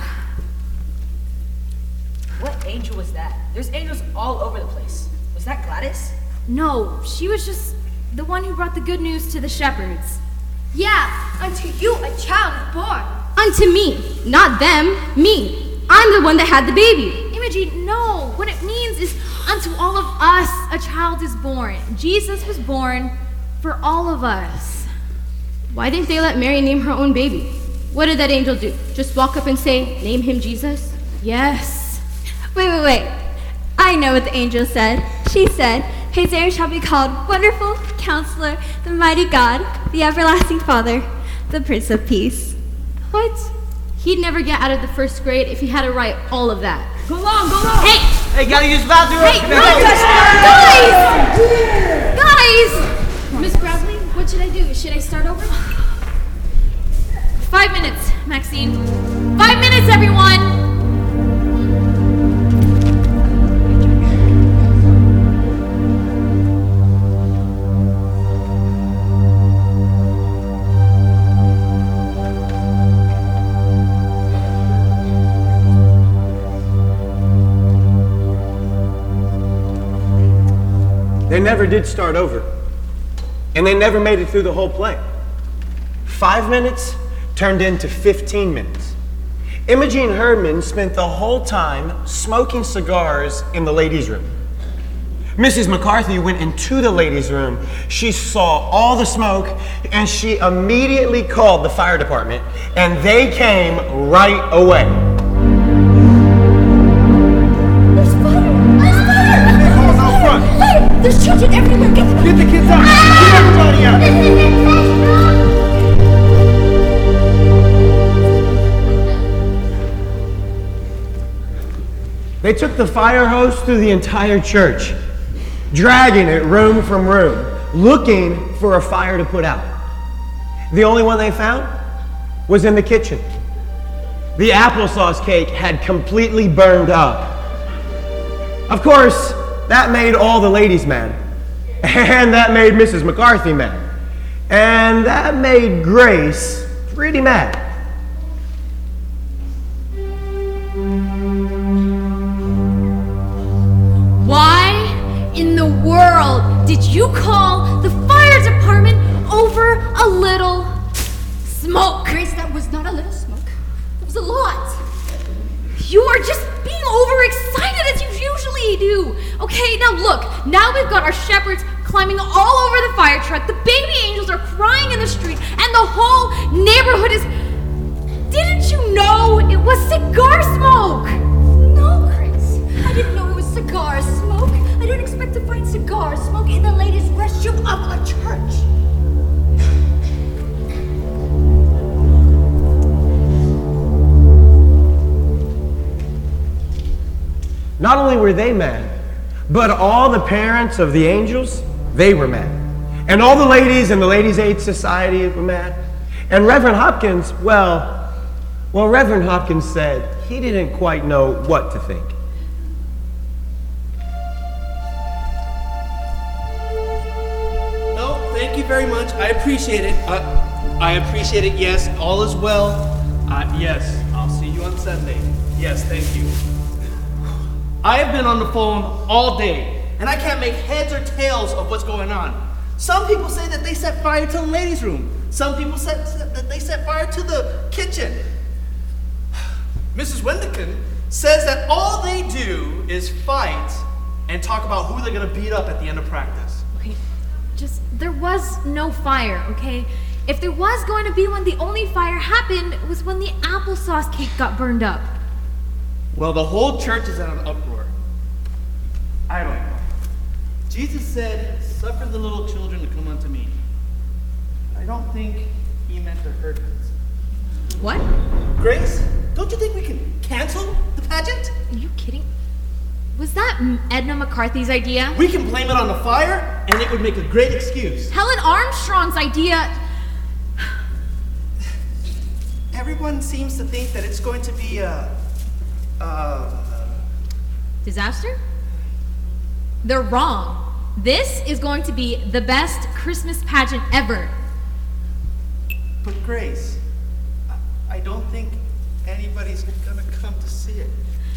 What angel was that? There's angels all over the place. Was that Gladys? No, she was just the one who brought the good news to the shepherds. Yeah, unto you a child is born. Unto me, not them, me. I'm the one that had the baby. Imogen, no. What it means is unto all of us a child is born. Jesus was born for all of us. Why didn't they let Mary name her own baby? What did that angel do? Just walk up and say, name him Jesus? Yes. Wait. I know what the angel said. She said, his heir shall be called Wonderful Counselor, the Mighty God, the Everlasting Father, the Prince of Peace. What? He'd never get out of the first grade if he had to write all of that. Go on! Hey, gotta use the bathroom! Hey, Guys! Miss Bradley, what should I do? Should I start over? 5 minutes, Maxine. 5 minutes, everyone! They never did start over. And they never made it through the whole play. 5 minutes turned into 15 minutes. Imogene Herdman spent the whole time smoking cigars in the ladies' room. Mrs. McCarthy went into the ladies' room. She saw all the smoke, and she immediately called the fire department, and they came right away. There's fire! Fire! There's children everywhere! Get the kids out! Get everybody out! They took the fire hose through the entire church, dragging it room from room, looking for a fire to put out. The only one they found was in the kitchen. The applesauce cake had completely burned up. Of course, that made all the ladies mad. And that made Mrs. McCarthy mad. And that made Grace pretty mad. Why in the world did you call the fire department over a little smoke? Grace, that was not a little smoke. That was a lot. You are just being overexcited as you usually do. Okay, now look. Now we've got our shepherds climbing all over the fire truck. The baby angels are crying in the street, and the whole neighborhood is... Didn't you know it was cigar smoke? No, Chris. I didn't know it was cigar smoke. I don't expect to find cigar smoke in the ladies' restroom of a church. Not only were they mad, but all the parents of the angels, they were mad. And all the ladies in the Ladies' Aid Society were mad. And Reverend Hopkins, well, Reverend Hopkins said he didn't quite know what to think. No, thank you very much. I appreciate it. Yes, all is well. Yes, I'll see you on Sunday. Yes, thank you. I have been on the phone all day, and I can't make heads or tails of what's going on. Some people say that they set fire to the ladies' room. Some people said that they set fire to the kitchen. Mrs. Wendican says that all they do is fight and talk about who they're going to beat up at the end of practice. Okay, there was no fire, okay? If there was going to be one, the only fire happened was when the applesauce cake got burned up. Well, the whole church is in an uproar. I don't know. Jesus said, "Suffer the little children to come unto me." I don't think he meant the herdmans. What? Grace, don't you think we can cancel the pageant? Are you kidding? Was that Edna McCarthy's idea? We can blame it on the fire, and it would make a great excuse. Helen Armstrong's idea. Everyone seems to think that it's going to be disaster? They're wrong. This is going to be the best Christmas pageant ever. But Grace, I don't think anybody's gonna come to see it.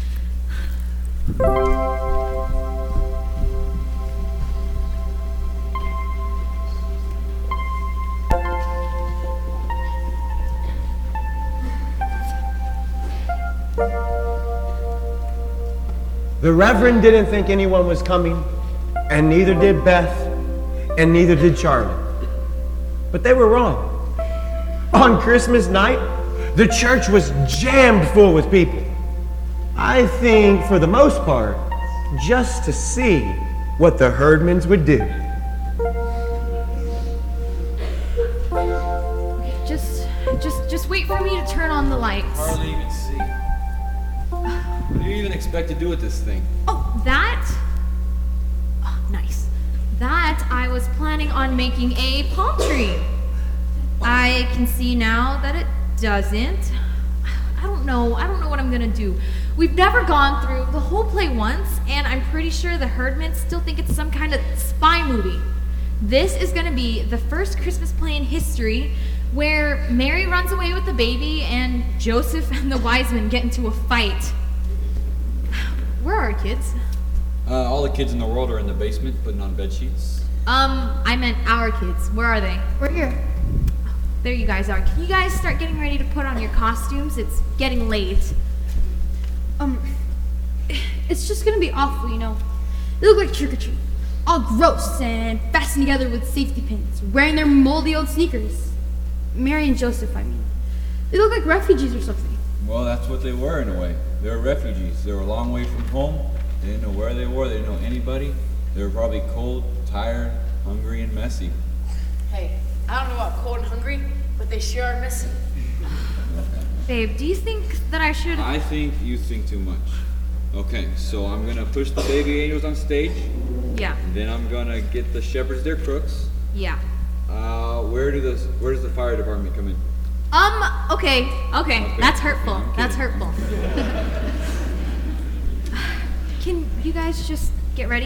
The Reverend didn't think anyone was coming, and neither did Beth, and neither did Charlie. But they were wrong. On Christmas night, the church was jammed full with people. I think, for the most part, just to see what the herdmans would do. Just wait for me to turn on the lights. Hardly even see. What do you even expect to do with this thing? Oh, that? Oh, nice. That I was planning on making a palm tree. I can see now that it doesn't. I don't know what I'm gonna do. We've never gone through the whole play once, and I'm pretty sure the herdmen still think it's some kind of spy movie. This is gonna be the first Christmas play in history where Mary runs away with the baby and Joseph and the wise men get into a fight. Where are our kids? All the kids in the world are in the basement putting on bed sheets. I meant our kids. Where are they? We're here. There you guys are. Can you guys start getting ready to put on your costumes? It's getting late. It's just gonna be awful, you know. They look like trick-or-treat. All gross and fastened together with safety pins, wearing their moldy old sneakers. Mary and Joseph, I mean. They look like refugees or something. Well, that's what they were in a way. They were refugees. They were a long way from home. They didn't know where they were. They didn't know anybody. They were probably cold, tired, hungry, and messy. Hey, I don't know about cold and hungry, but they sure are messy. Babe, do you think that I should... I think you think too much. Okay, so I'm gonna push the baby angels on stage. Yeah. And then I'm gonna get the shepherds their crooks. Yeah. Where does the fire department come in? Okay. That's hurtful. That's hurtful. Can you guys just get ready?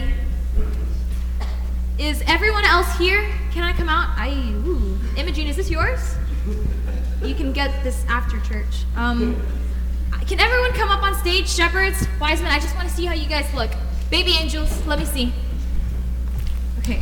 Is everyone else here? Can I come out? Imogen, is this yours? You can get this after church. Can everyone come up on stage? Shepherds, wise men, I just want to see how you guys look. Baby angels, let me see. Okay.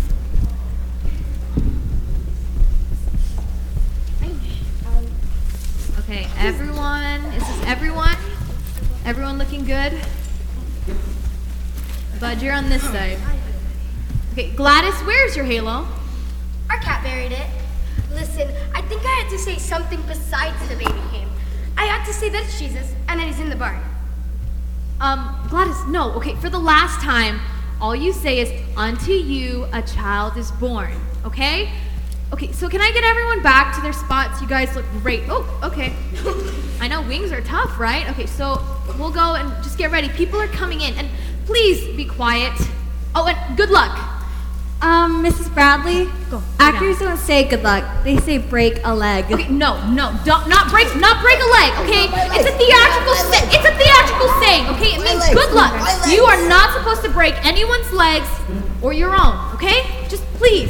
Okay, everyone, is this everyone? Everyone looking good? Bud, you're on this side. Okay, Gladys, where's your halo? Our cat buried it. Listen, I think I had to say something besides the baby came. I had to say that it's Jesus and that he's in the barn. Gladys, no. Okay, for the last time, all you say is, unto you a child is born, okay? Okay, so can I get everyone back to their spots? You guys look great. Oh, okay. I know wings are tough, right? Okay, so we'll go and just get ready. People are coming in, and please be quiet. Oh, and good luck. Mrs. Bradley, actors don't say good luck. They say break a leg. Okay, no, don't, not break a leg, okay? It's a theatrical saying, okay? It means good luck. You are not supposed to break anyone's legs or your own, okay? Just please.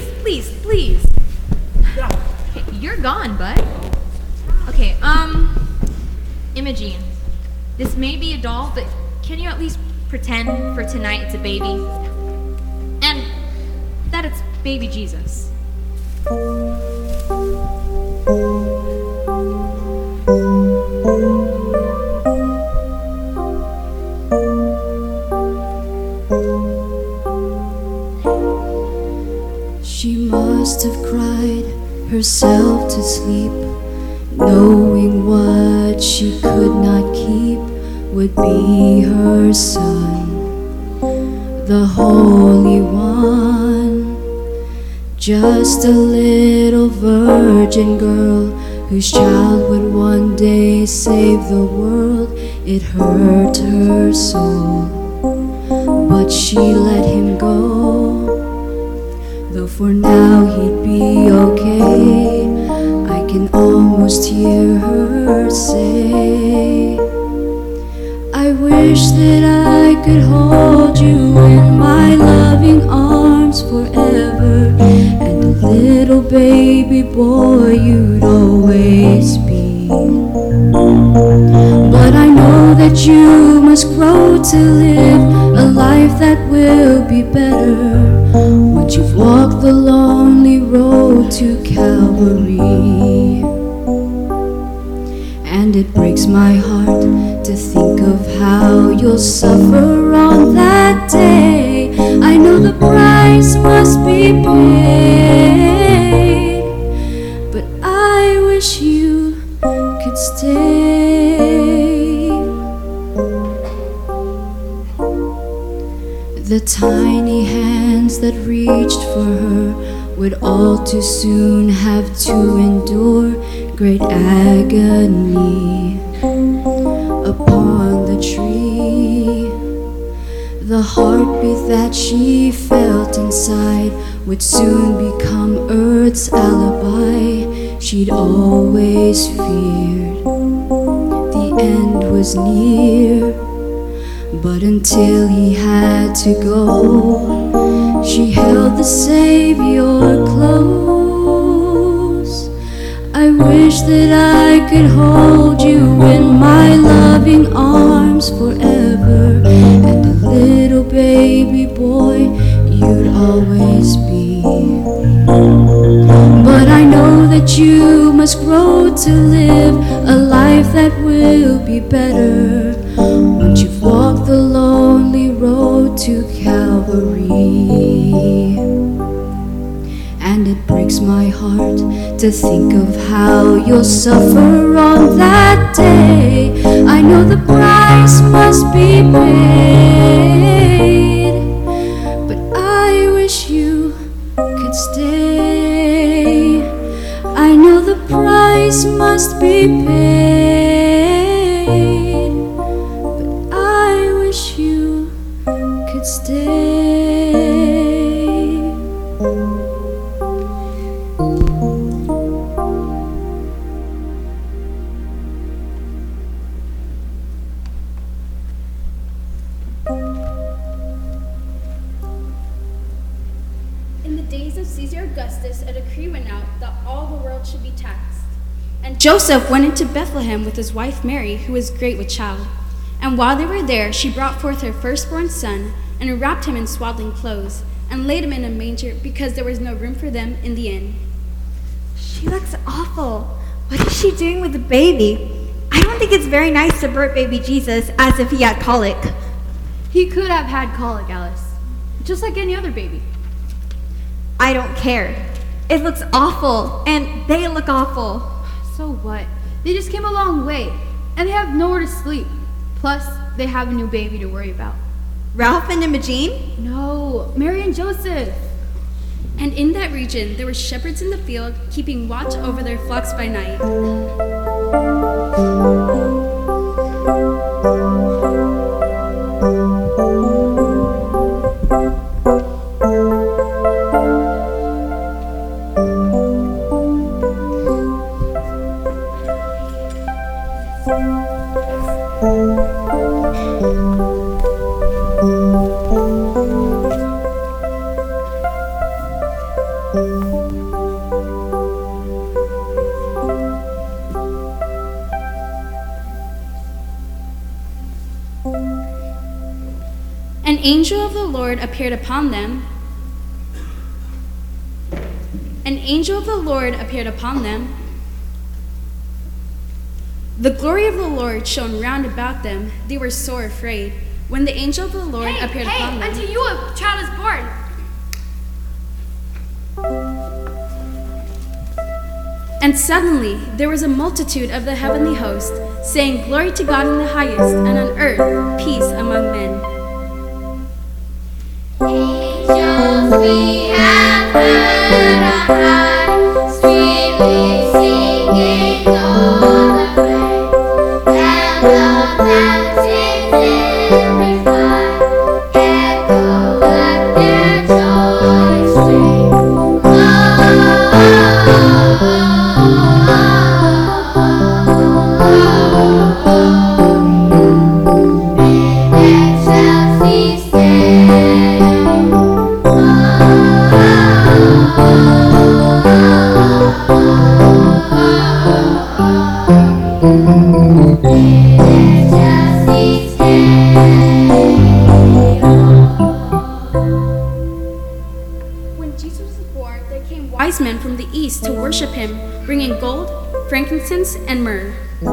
Okay, you're gone, bud. Okay, Imogene, this may be a doll, but can you at least pretend for tonight it's a baby? And that it's baby Jesus. She must have cried herself to sleep, knowing what she could not keep would be her son, the Holy One. Just a little virgin girl whose child would one day save the world. It hurt her soul, but she let him go. Though for now he'd be okay, I can almost hear her say, I wish that I could hold you in my loving arms forever, and a little baby boy you'd always be. But I know that you must grow to live a life that will be better once you've walked the lonely road to Calvary. And it breaks my heart to think of how you'll suffer on that day. I know the price must be paid, but I wish you could stay. The tiny hands that reached for her would all too soon have to endure great agony upon the tree. The heartbeat that she felt inside would soon become Earth's alibi. She'd always feared the end was near, but until he had to go, she held the Savior close. I wish that I could hold you in my loving arms forever, and a little baby boy you'd always be. But I know that you must grow to live a life that will be better once you've walked the lonely road to Calvary. And it breaks my heart to think of how you'll suffer on that day. I know the price must be paid, but I wish you could stay. I know the price must be paid, but I wish you could stay. In the days of Caesar Augustus, a decree went out that all the world should be taxed. And Joseph went into Bethlehem with his wife Mary, who was great with child. And while they were there, she brought forth her firstborn son, and wrapped him in swaddling clothes, and laid him in a manger, because there was no room for them in the inn. She looks awful. What is she doing with the baby? I don't think it's very nice to birth baby Jesus as if he had colic. He could have had colic, Alice. Just like any other baby. I don't care. It looks awful, and they look awful. So what? They just came a long way, and they have nowhere to sleep. Plus, they have a new baby to worry about. Ralph and Imogene? No, Mary and Joseph. And in that region there were shepherds in the field, keeping watch over their flocks by night. An angel of the Lord appeared upon them. An angel of the Lord appeared upon them. The glory of the Lord shone round about them. They were sore afraid. When the angel of the Lord appeared upon them. Unto you a child is born. And suddenly there was a multitude of the heavenly host, saying, Glory to God in the highest, and on earth peace among men. Angels we have heard on high, sweetly singing all the way, and the mountains in reply echo at their joyous strain. When Jesus was born, there came wise men from the east to worship him, bringing gold, frankincense, and myrrh.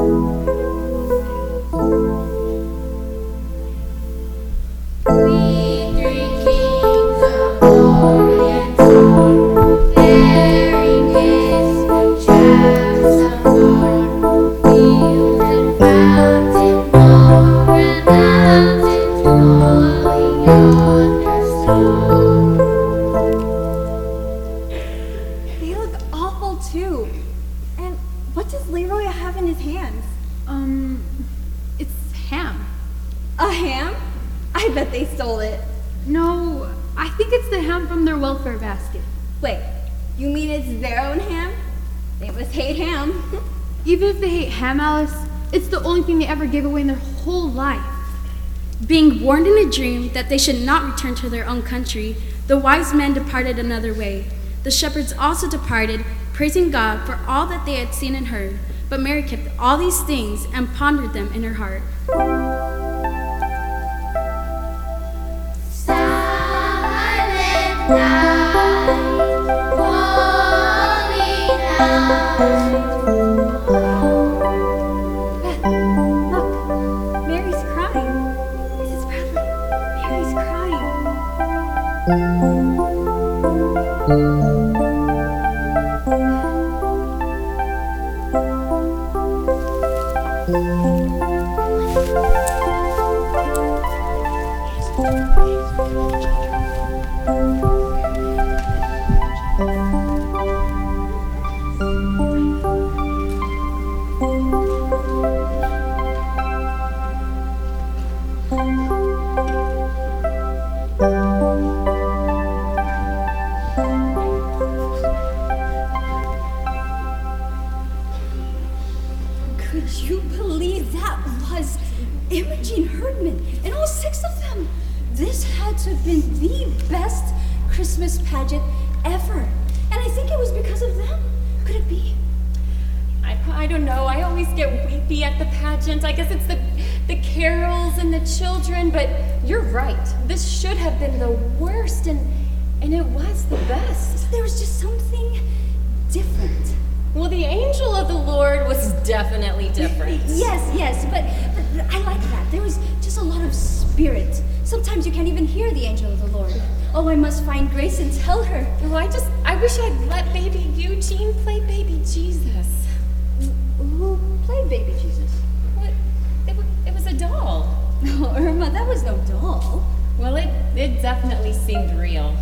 They look awful too. And what does Leroy have in his hands? It's ham. A ham? I bet they stole it. No, I think it's the ham from their welfare basket. Wait, you mean it's their own ham? They must hate ham. Even if they hate ham, Alice, it's the only thing they ever gave away in their whole life. Being warned in a dream that they should not return to their own country, the wise men departed another way. The shepherds also departed, praising God for all that they had seen and heard. But Mary kept all these things and pondered them in her heart. Silent night, holy night. Look, Mary's crying. Mrs. Bradley, Mary's crying. Could you believe that was Imogene Herdman and all 6 of them? This had to have been the best Christmas pageant ever. And I think it was because of them. Could it be? I don't know. I always get weepy at the pageant. I guess it's the carols and the children, but you're right. This should have been the worst, and it was the best. There was just something different. Well, the angel of the Lord was definitely different. Yes, but I like that. There was just a lot of spirit Sometimes you can't even hear the angel of the Lord. Oh, I must find Grace and tell her. Oh, I wish I'd let baby Eugene play baby Jesus. Who played baby Jesus? What? It was a doll. No, Irma, that was no doll. Well, it definitely seemed real.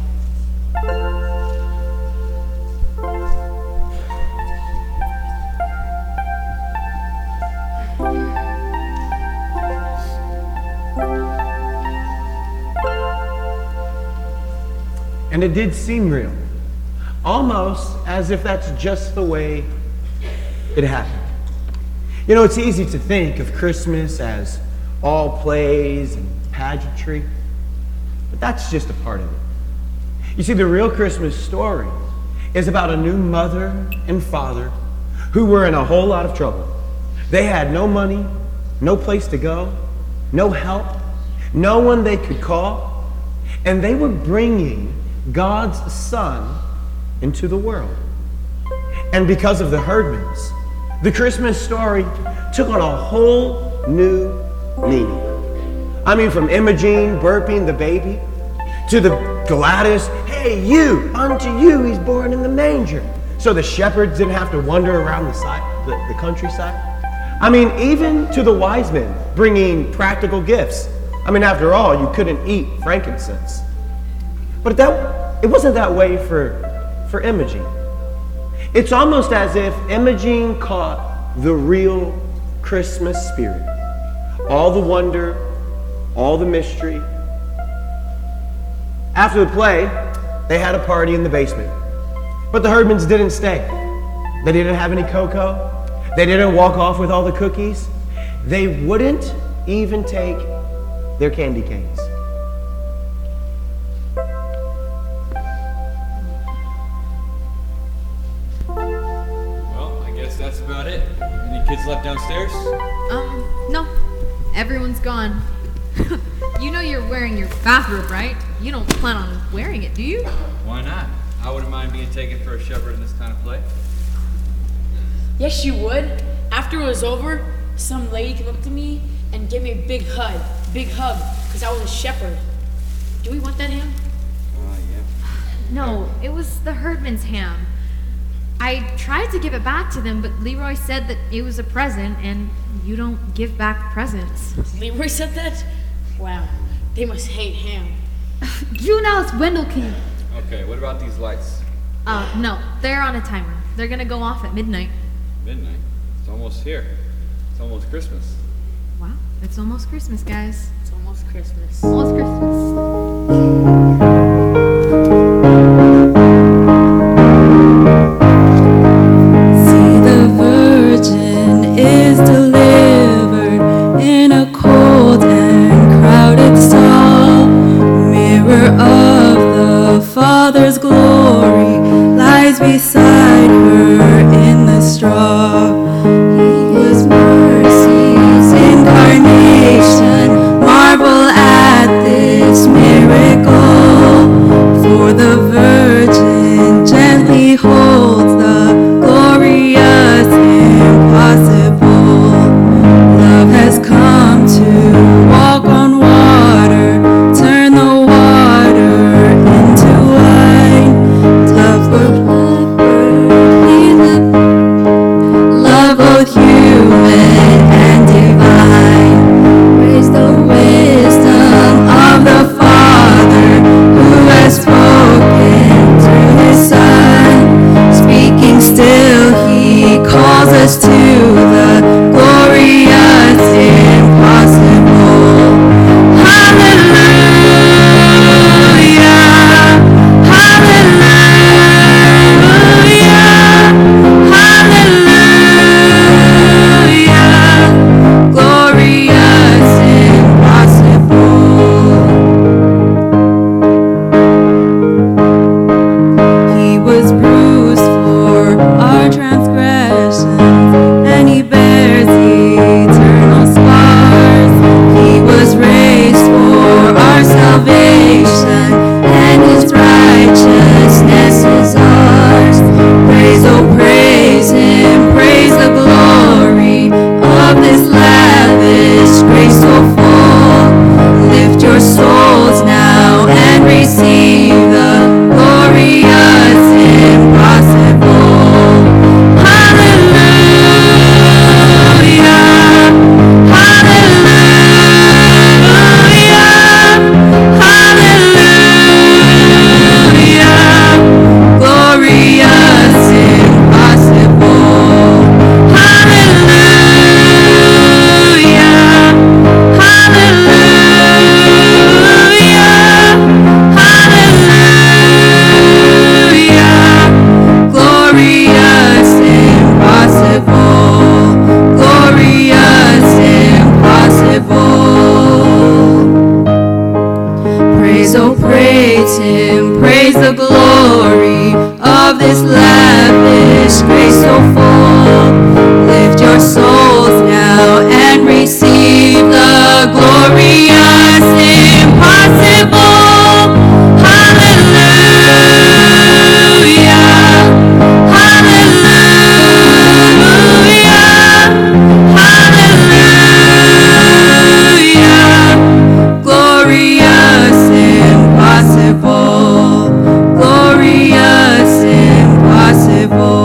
And it did seem real. Almost as if that's just the way it happened. You know, it's easy to think of Christmas as all plays and pageantry, but that's just a part of it. You see, the real Christmas story is about a new mother and father who were in a whole lot of trouble. They had no money, no place to go, no help, no one they could call, and they were bringing God's Son into the world. And because of the Herdmans, the Christmas story took on a whole new meaning. I mean, from Imogene burping the baby to the Gladys, hey, you, unto you he's born in the manger. So the shepherds didn't have to wander around the countryside. I mean, even to the wise men bringing practical gifts. I mean, after all, you couldn't eat frankincense. But it wasn't that way for Imogene. It's almost as if Imogene caught the real Christmas spirit. All the wonder, all the mystery. After the play, they had a party in the basement. But the Herdmans didn't stay. They didn't have any cocoa. They didn't walk off with all the cookies. They wouldn't even take their candy canes. Well, I guess that's about it. Any kids left downstairs? No. Everyone's gone. You know you're wearing your bathrobe, right? You don't plan on wearing it, do you? Why not? I wouldn't mind being taken for a shepherd in this kind of play. Yes, you would. After it was over, some lady came up to me and gave me a big hug, because I was a shepherd. Do we want that ham? Yeah. No, it was the Herdman's ham. I tried to give it back to them, but Leroy said that it was a present, and you don't give back presents. Leroy said that? Wow, they must hate ham. You and Alice Wendell came. Okay, what about these lights? No, they're on a timer. They're gonna go off at midnight. Midnight? It's almost here. It's almost Christmas. Wow, it's almost Christmas, guys. It's almost Christmas. Almost Christmas. See, the Virgin is delivered in a cold and crowded stall. Mirror of the Father's glory lies beside her in the straw. His mercy's incarnation, marvel at this miracle. Him. Praise the glory of this lavish grace so full. Lift your souls now and receive the glorious impossible. Hallelujah. Hallelujah. Hallelujah. Glorious impossible. Glorious impossible.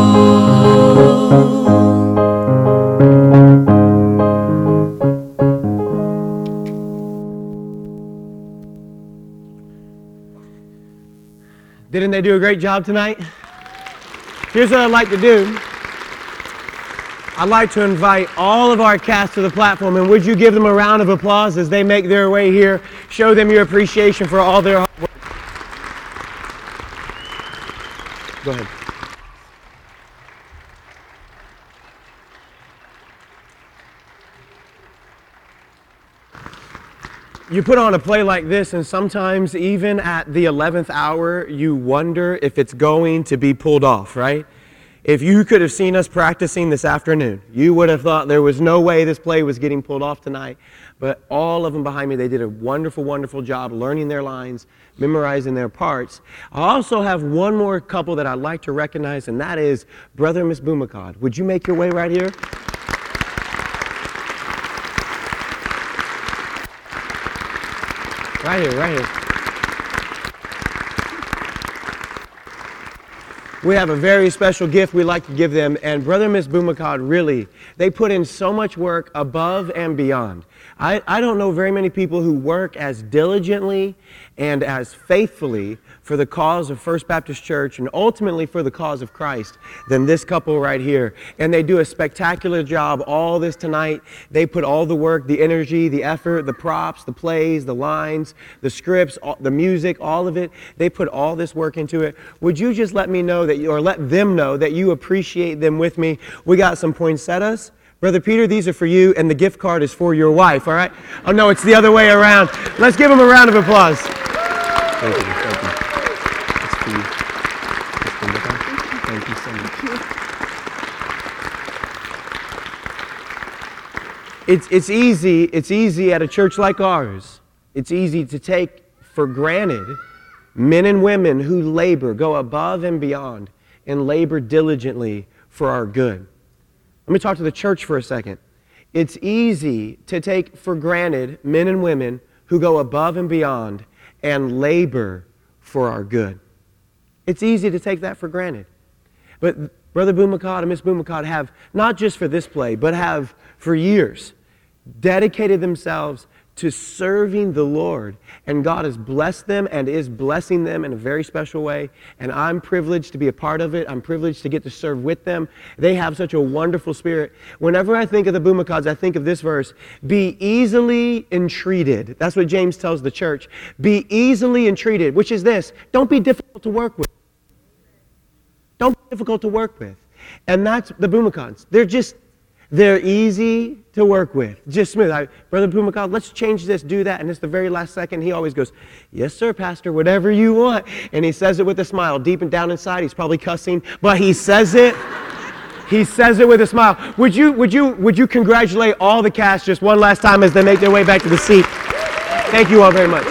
Didn't they do a great job tonight? Here's what I'd like to do. I'd like to invite all of our cast to the platform, and would you give them a round of applause as they make their way here? Show them your appreciation for all their hard work. Go ahead. You put on a play like this, and sometimes even at the 11th hour, you wonder if it's going to be pulled off, right? If you could have seen us practicing this afternoon, you would have thought there was no way this play was getting pulled off tonight. But all of them behind me, they did a wonderful, wonderful job learning their lines, memorizing their parts. I also have one more couple that I'd like to recognize, and that is Brother and Miss Boumakad. Would you make your way right here? Right here, right here. We have a very special gift we'd like to give them, and Brother and Miss Boumakad, really, they put in so much work above and beyond. I don't know very many people who work as diligently and as faithfully for the cause of First Baptist Church and ultimately for the cause of Christ than this couple right here. And they do a spectacular job all this tonight. They put all the work, the energy, the effort, the props, the plays, the lines, the scripts, the music, all of it. They put all this work into it. Would you just let me know that or let them know that you appreciate them with me? We got some poinsettias. Brother Peter, these are for you, and the gift card is for your wife, all right? Oh, no, it's the other way around. Let's give them a round of applause. Thank you, thank you. It's for you. Thank you so much. It's easy at a church like ours. It's easy to take for granted men and women who labor, go above and beyond, and labor diligently for our good. Let me talk to the church for a second. It's easy to take for granted men and women who go above and beyond and labor for our good. It's easy to take that for granted. But Brother Boumakad and Miss Boumakad have, not just for this play, but have for years dedicated themselves to serving the Lord. And God has blessed them and is blessing them in a very special way. And I'm privileged to be a part of it. I'm privileged to get to serve with them. They have such a wonderful spirit. Whenever I think of the Boumakads, I think of this verse, be easily entreated. That's what James tells the church. Be easily entreated, which is this: don't be difficult to work with. Don't be difficult to work with. And that's the Boumakads. They're easy to work with. Just smooth. Brother Boumakad, let's change this, do that. And it's the very last second. He always goes, yes, sir, Pastor, whatever you want. And he says it with a smile. Deep and down inside, he's probably cussing, but he says it. He says it with a smile. Would you congratulate all the cast just one last time as they make their way back to the seat? Thank you all very much.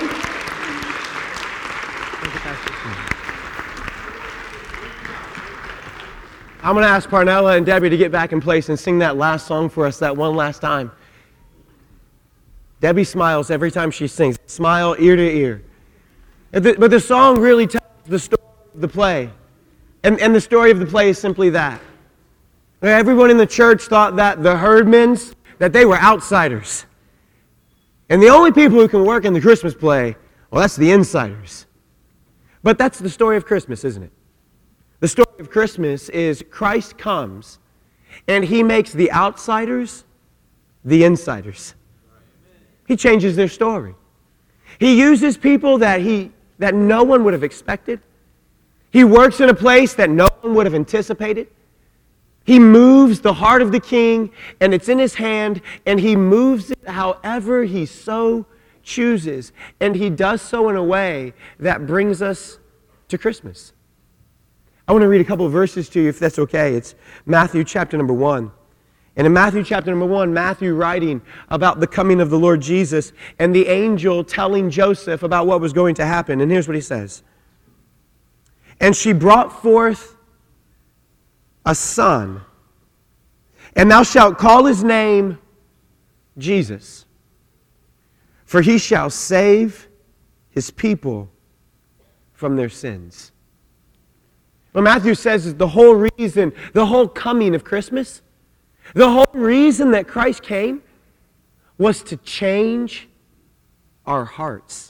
I'm going to ask Parnella and Debbie to get back in place and sing that last song for us that one last time. Debbie smiles every time she sings. Smile ear to ear. But the song really tells the story of the play. And the story of the play is simply that. Everyone in the church thought that the Herdmans, that they were outsiders. And the only people who can work in the Christmas play, well, that's the insiders. But that's the story of Christmas, isn't it? The story of Christmas is Christ comes and he makes the outsiders the insiders. He changes their story. He uses people that no one would have expected. He works in a place that no one would have anticipated. He moves the heart of the king, and it's in his hand, and he moves it however he so chooses, and he does so in a way that brings us to Christmas. I want to read a couple of verses to you, if that's okay. It's Matthew chapter number 1. And in Matthew chapter number 1, Matthew writing about the coming of the Lord Jesus and the angel telling Joseph about what was going to happen. And here's what he says. And she brought forth a son, and thou shalt call his name Jesus, for he shall save his people from their sins. What Matthew says is the whole reason, the whole coming of Christmas, the whole reason that Christ came was to change our hearts.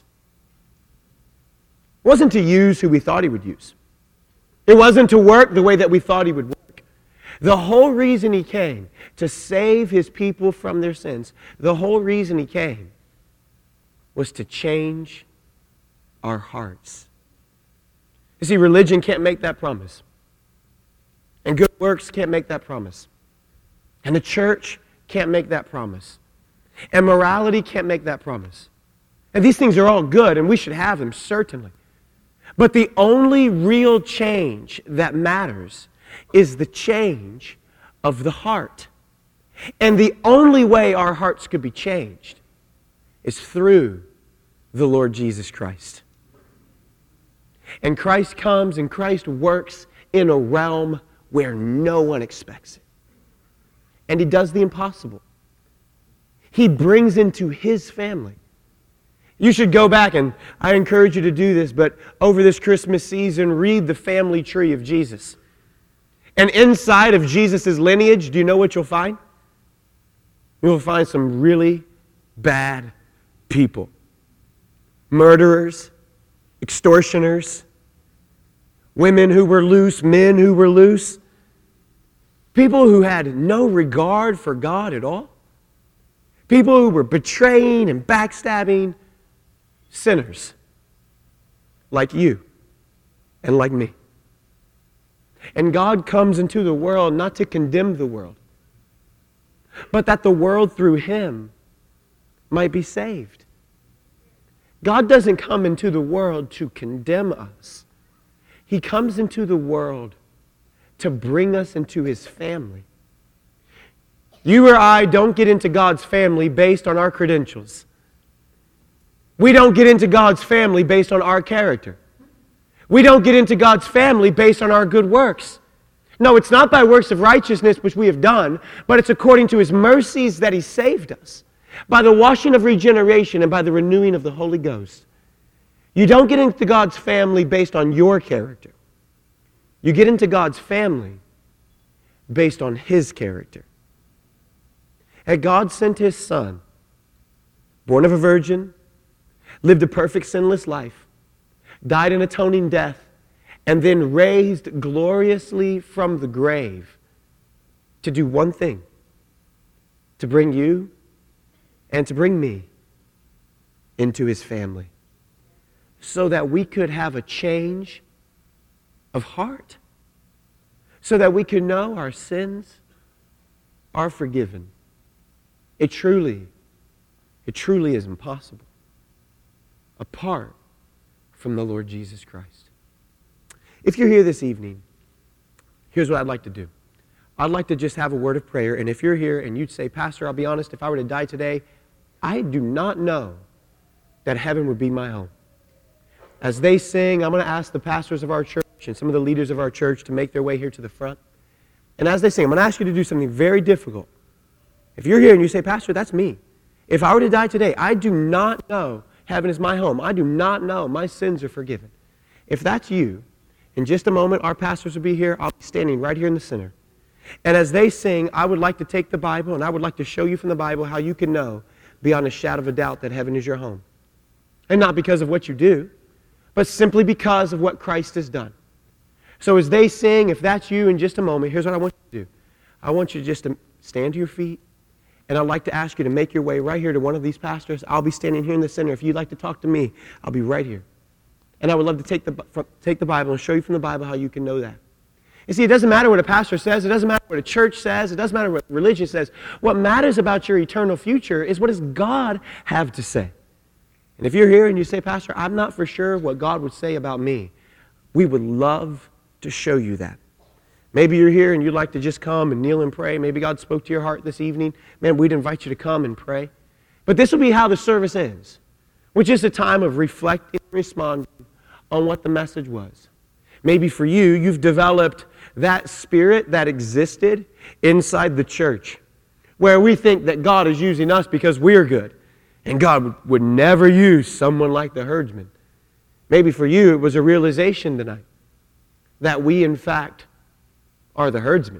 It wasn't to use who we thought he would use. It wasn't to work the way that we thought he would work. The whole reason he came, to save his people from their sins, the whole reason he came was to change our hearts. You see, religion can't make that promise. And good works can't make that promise. And the church can't make that promise. And morality can't make that promise. And these things are all good, and we should have them, certainly. But the only real change that matters is the change of the heart. And the only way our hearts could be changed is through the Lord Jesus Christ. And Christ comes and Christ works in a realm where no one expects it. And he does the impossible. He brings into his family. You should go back, and I encourage you to do this, but over this Christmas season, read the family tree of Jesus. And inside of Jesus' lineage, do you know what you'll find? You'll find some really bad people. Murderers, extortioners, women who were loose, men who were loose, people who had no regard for God at all, people who were betraying and backstabbing, sinners like you and like me. And God comes into the world not to condemn the world, but that the world through him might be saved. God doesn't come into the world to condemn us. He comes into the world to bring us into his family. You or I don't get into God's family based on our credentials. We don't get into God's family based on our character. We don't get into God's family based on our good works. No, it's not by works of righteousness which we have done, but it's according to his mercies that he saved us, by the washing of regeneration and by the renewing of the Holy Ghost. You don't get into God's family based on your character. You get into God's family based on his character. And God sent his Son, born of a virgin, lived a perfect sinless life, died an atoning death, and then raised gloriously from the grave to do one thing: to bring you and to bring me into his family, so that we could have a change of heart, so that we could know our sins are forgiven. It truly is impossible apart from the Lord Jesus Christ. If you're here this evening, here's what I'd like to do. I'd like to just have a word of prayer, and if you're here and you'd say, Pastor, I'll be honest, if I were to die today, I do not know that heaven would be my home. As they sing, I'm going to ask the pastors of our church and some of the leaders of our church to make their way here to the front. And as they sing, I'm going to ask you to do something very difficult. If you're here and you say, Pastor, that's me. If I were to die today, I do not know heaven is my home. I do not know my sins are forgiven. If that's you, in just a moment, our pastors will be here. I'll be standing right here in the center. And as they sing, I would like to take the Bible and I would like to show you from the Bible how you can know beyond a shadow of a doubt that heaven is your home. And not because of what you do, but simply because of what Christ has done. So as they sing, if that's you, in just a moment, here's what I want you to do. I want you just to stand to your feet, and I'd like to ask you to make your way right here to one of these pastors. I'll be standing here in the center. If you'd like to talk to me, I'll be right here. And I would love to take the Bible and show you from the Bible how you can know that. You see, it doesn't matter what a pastor says. It doesn't matter what a church says. It doesn't matter what religion says. What matters about your eternal future is what does God have to say. And if you're here and you say, Pastor, I'm not for sure what God would say about me, we would love to show you that. Maybe you're here and you'd like to just come and kneel and pray. Maybe God spoke to your heart this evening. Man, we'd invite you to come and pray. But this will be how the service ends, which is a time of reflecting and responding on what the message was. Maybe for you, you've developed that spirit that existed inside the church, where we think that God is using us because we're good, and God would never use someone like the herdsman. Maybe for you, it was a realization tonight that we, in fact, are the herdsmen.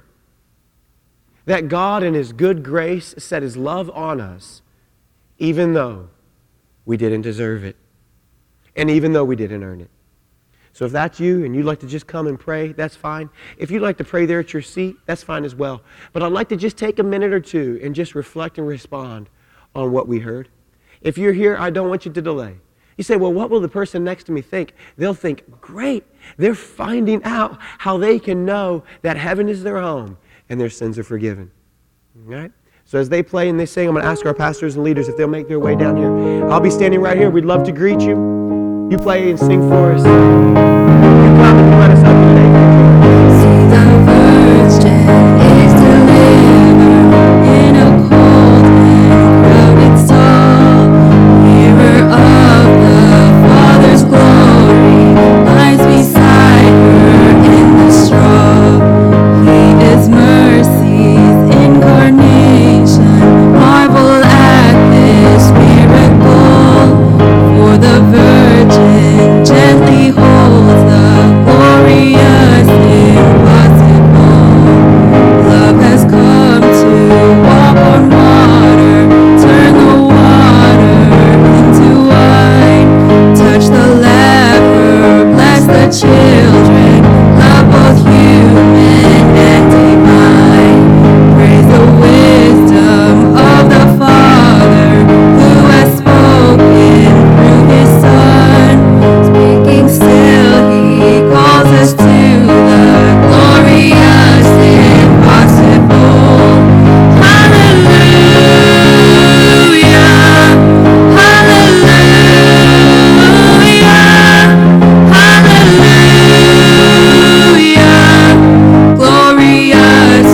That God in His good grace set His love on us, even though we didn't deserve it, and even though we didn't earn it. So if that's you and you'd like to just come and pray, that's fine. If you'd like to pray there at your seat, that's fine as well. But I'd like to just take a minute or two and just reflect and respond on what we heard. If you're here, I don't want you to delay. You say, well, what will the person next to me think? They'll think, great, they're finding out how they can know that heaven is their home and their sins are forgiven. All right? So as they play and they sing, I'm going to ask our pastors and leaders if they'll make their way down here. I'll be standing right here. We'd love to greet you. You play and sing for us. You come and let us help you today. See the virgin is delivered in a cold and crowded stall. Mirror of the Father's glory lies beside her in the straw. He is mercy's incarnation. Marvel at this miracle. For the Virgin gently holds the glorious impossible. Love has come to walk on water, turn the water into wine. Touch the leper, bless the children, love both human and divine. Praise the wisdom of the Father who has spoken through His Son. Speaking still, He calls us to the glorious impossible. Hallelujah, hallelujah, hallelujah, glorious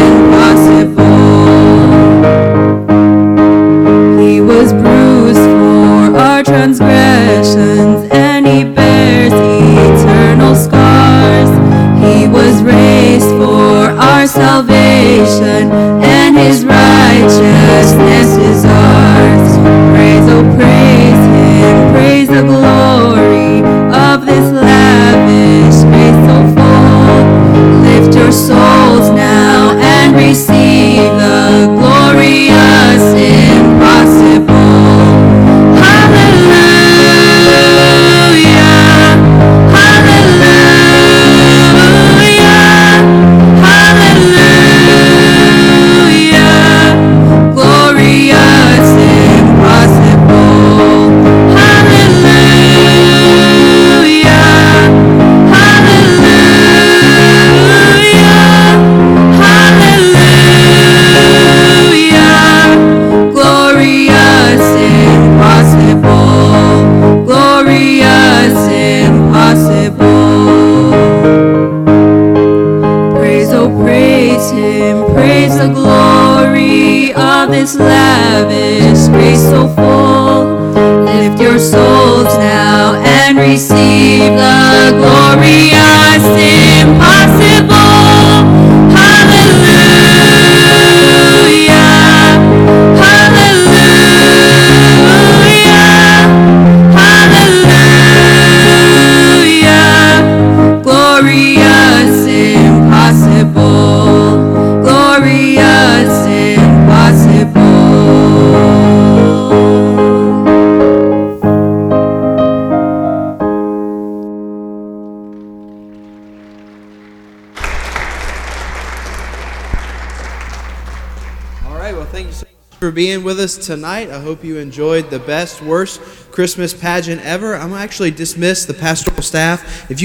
impossible. He was bruised for our transgressions, and He bears eternal scars. He was raised for our salvation, and His righteousness is ours. Praise, oh praise Him, praise the glory of this lavish grace so full. Lift your souls now and receive the glorious impossible. Hallelujah, hallelujah, hallelujah, glorious impossible. Hallelujah, hallelujah, glorious impossible, glorious impossible. Praise, oh praise Him, praise the glory of this lavish grace so full. Lift your souls now and receive the glorious impossible. Hallelujah, hallelujah, hallelujah, glorious impossible, glorious impossible. All right, well, thank you so much for being with us tonight. I hope you enjoyed the best, worst Christmas pageant ever. I'm actually dismiss the pastoral staff. If you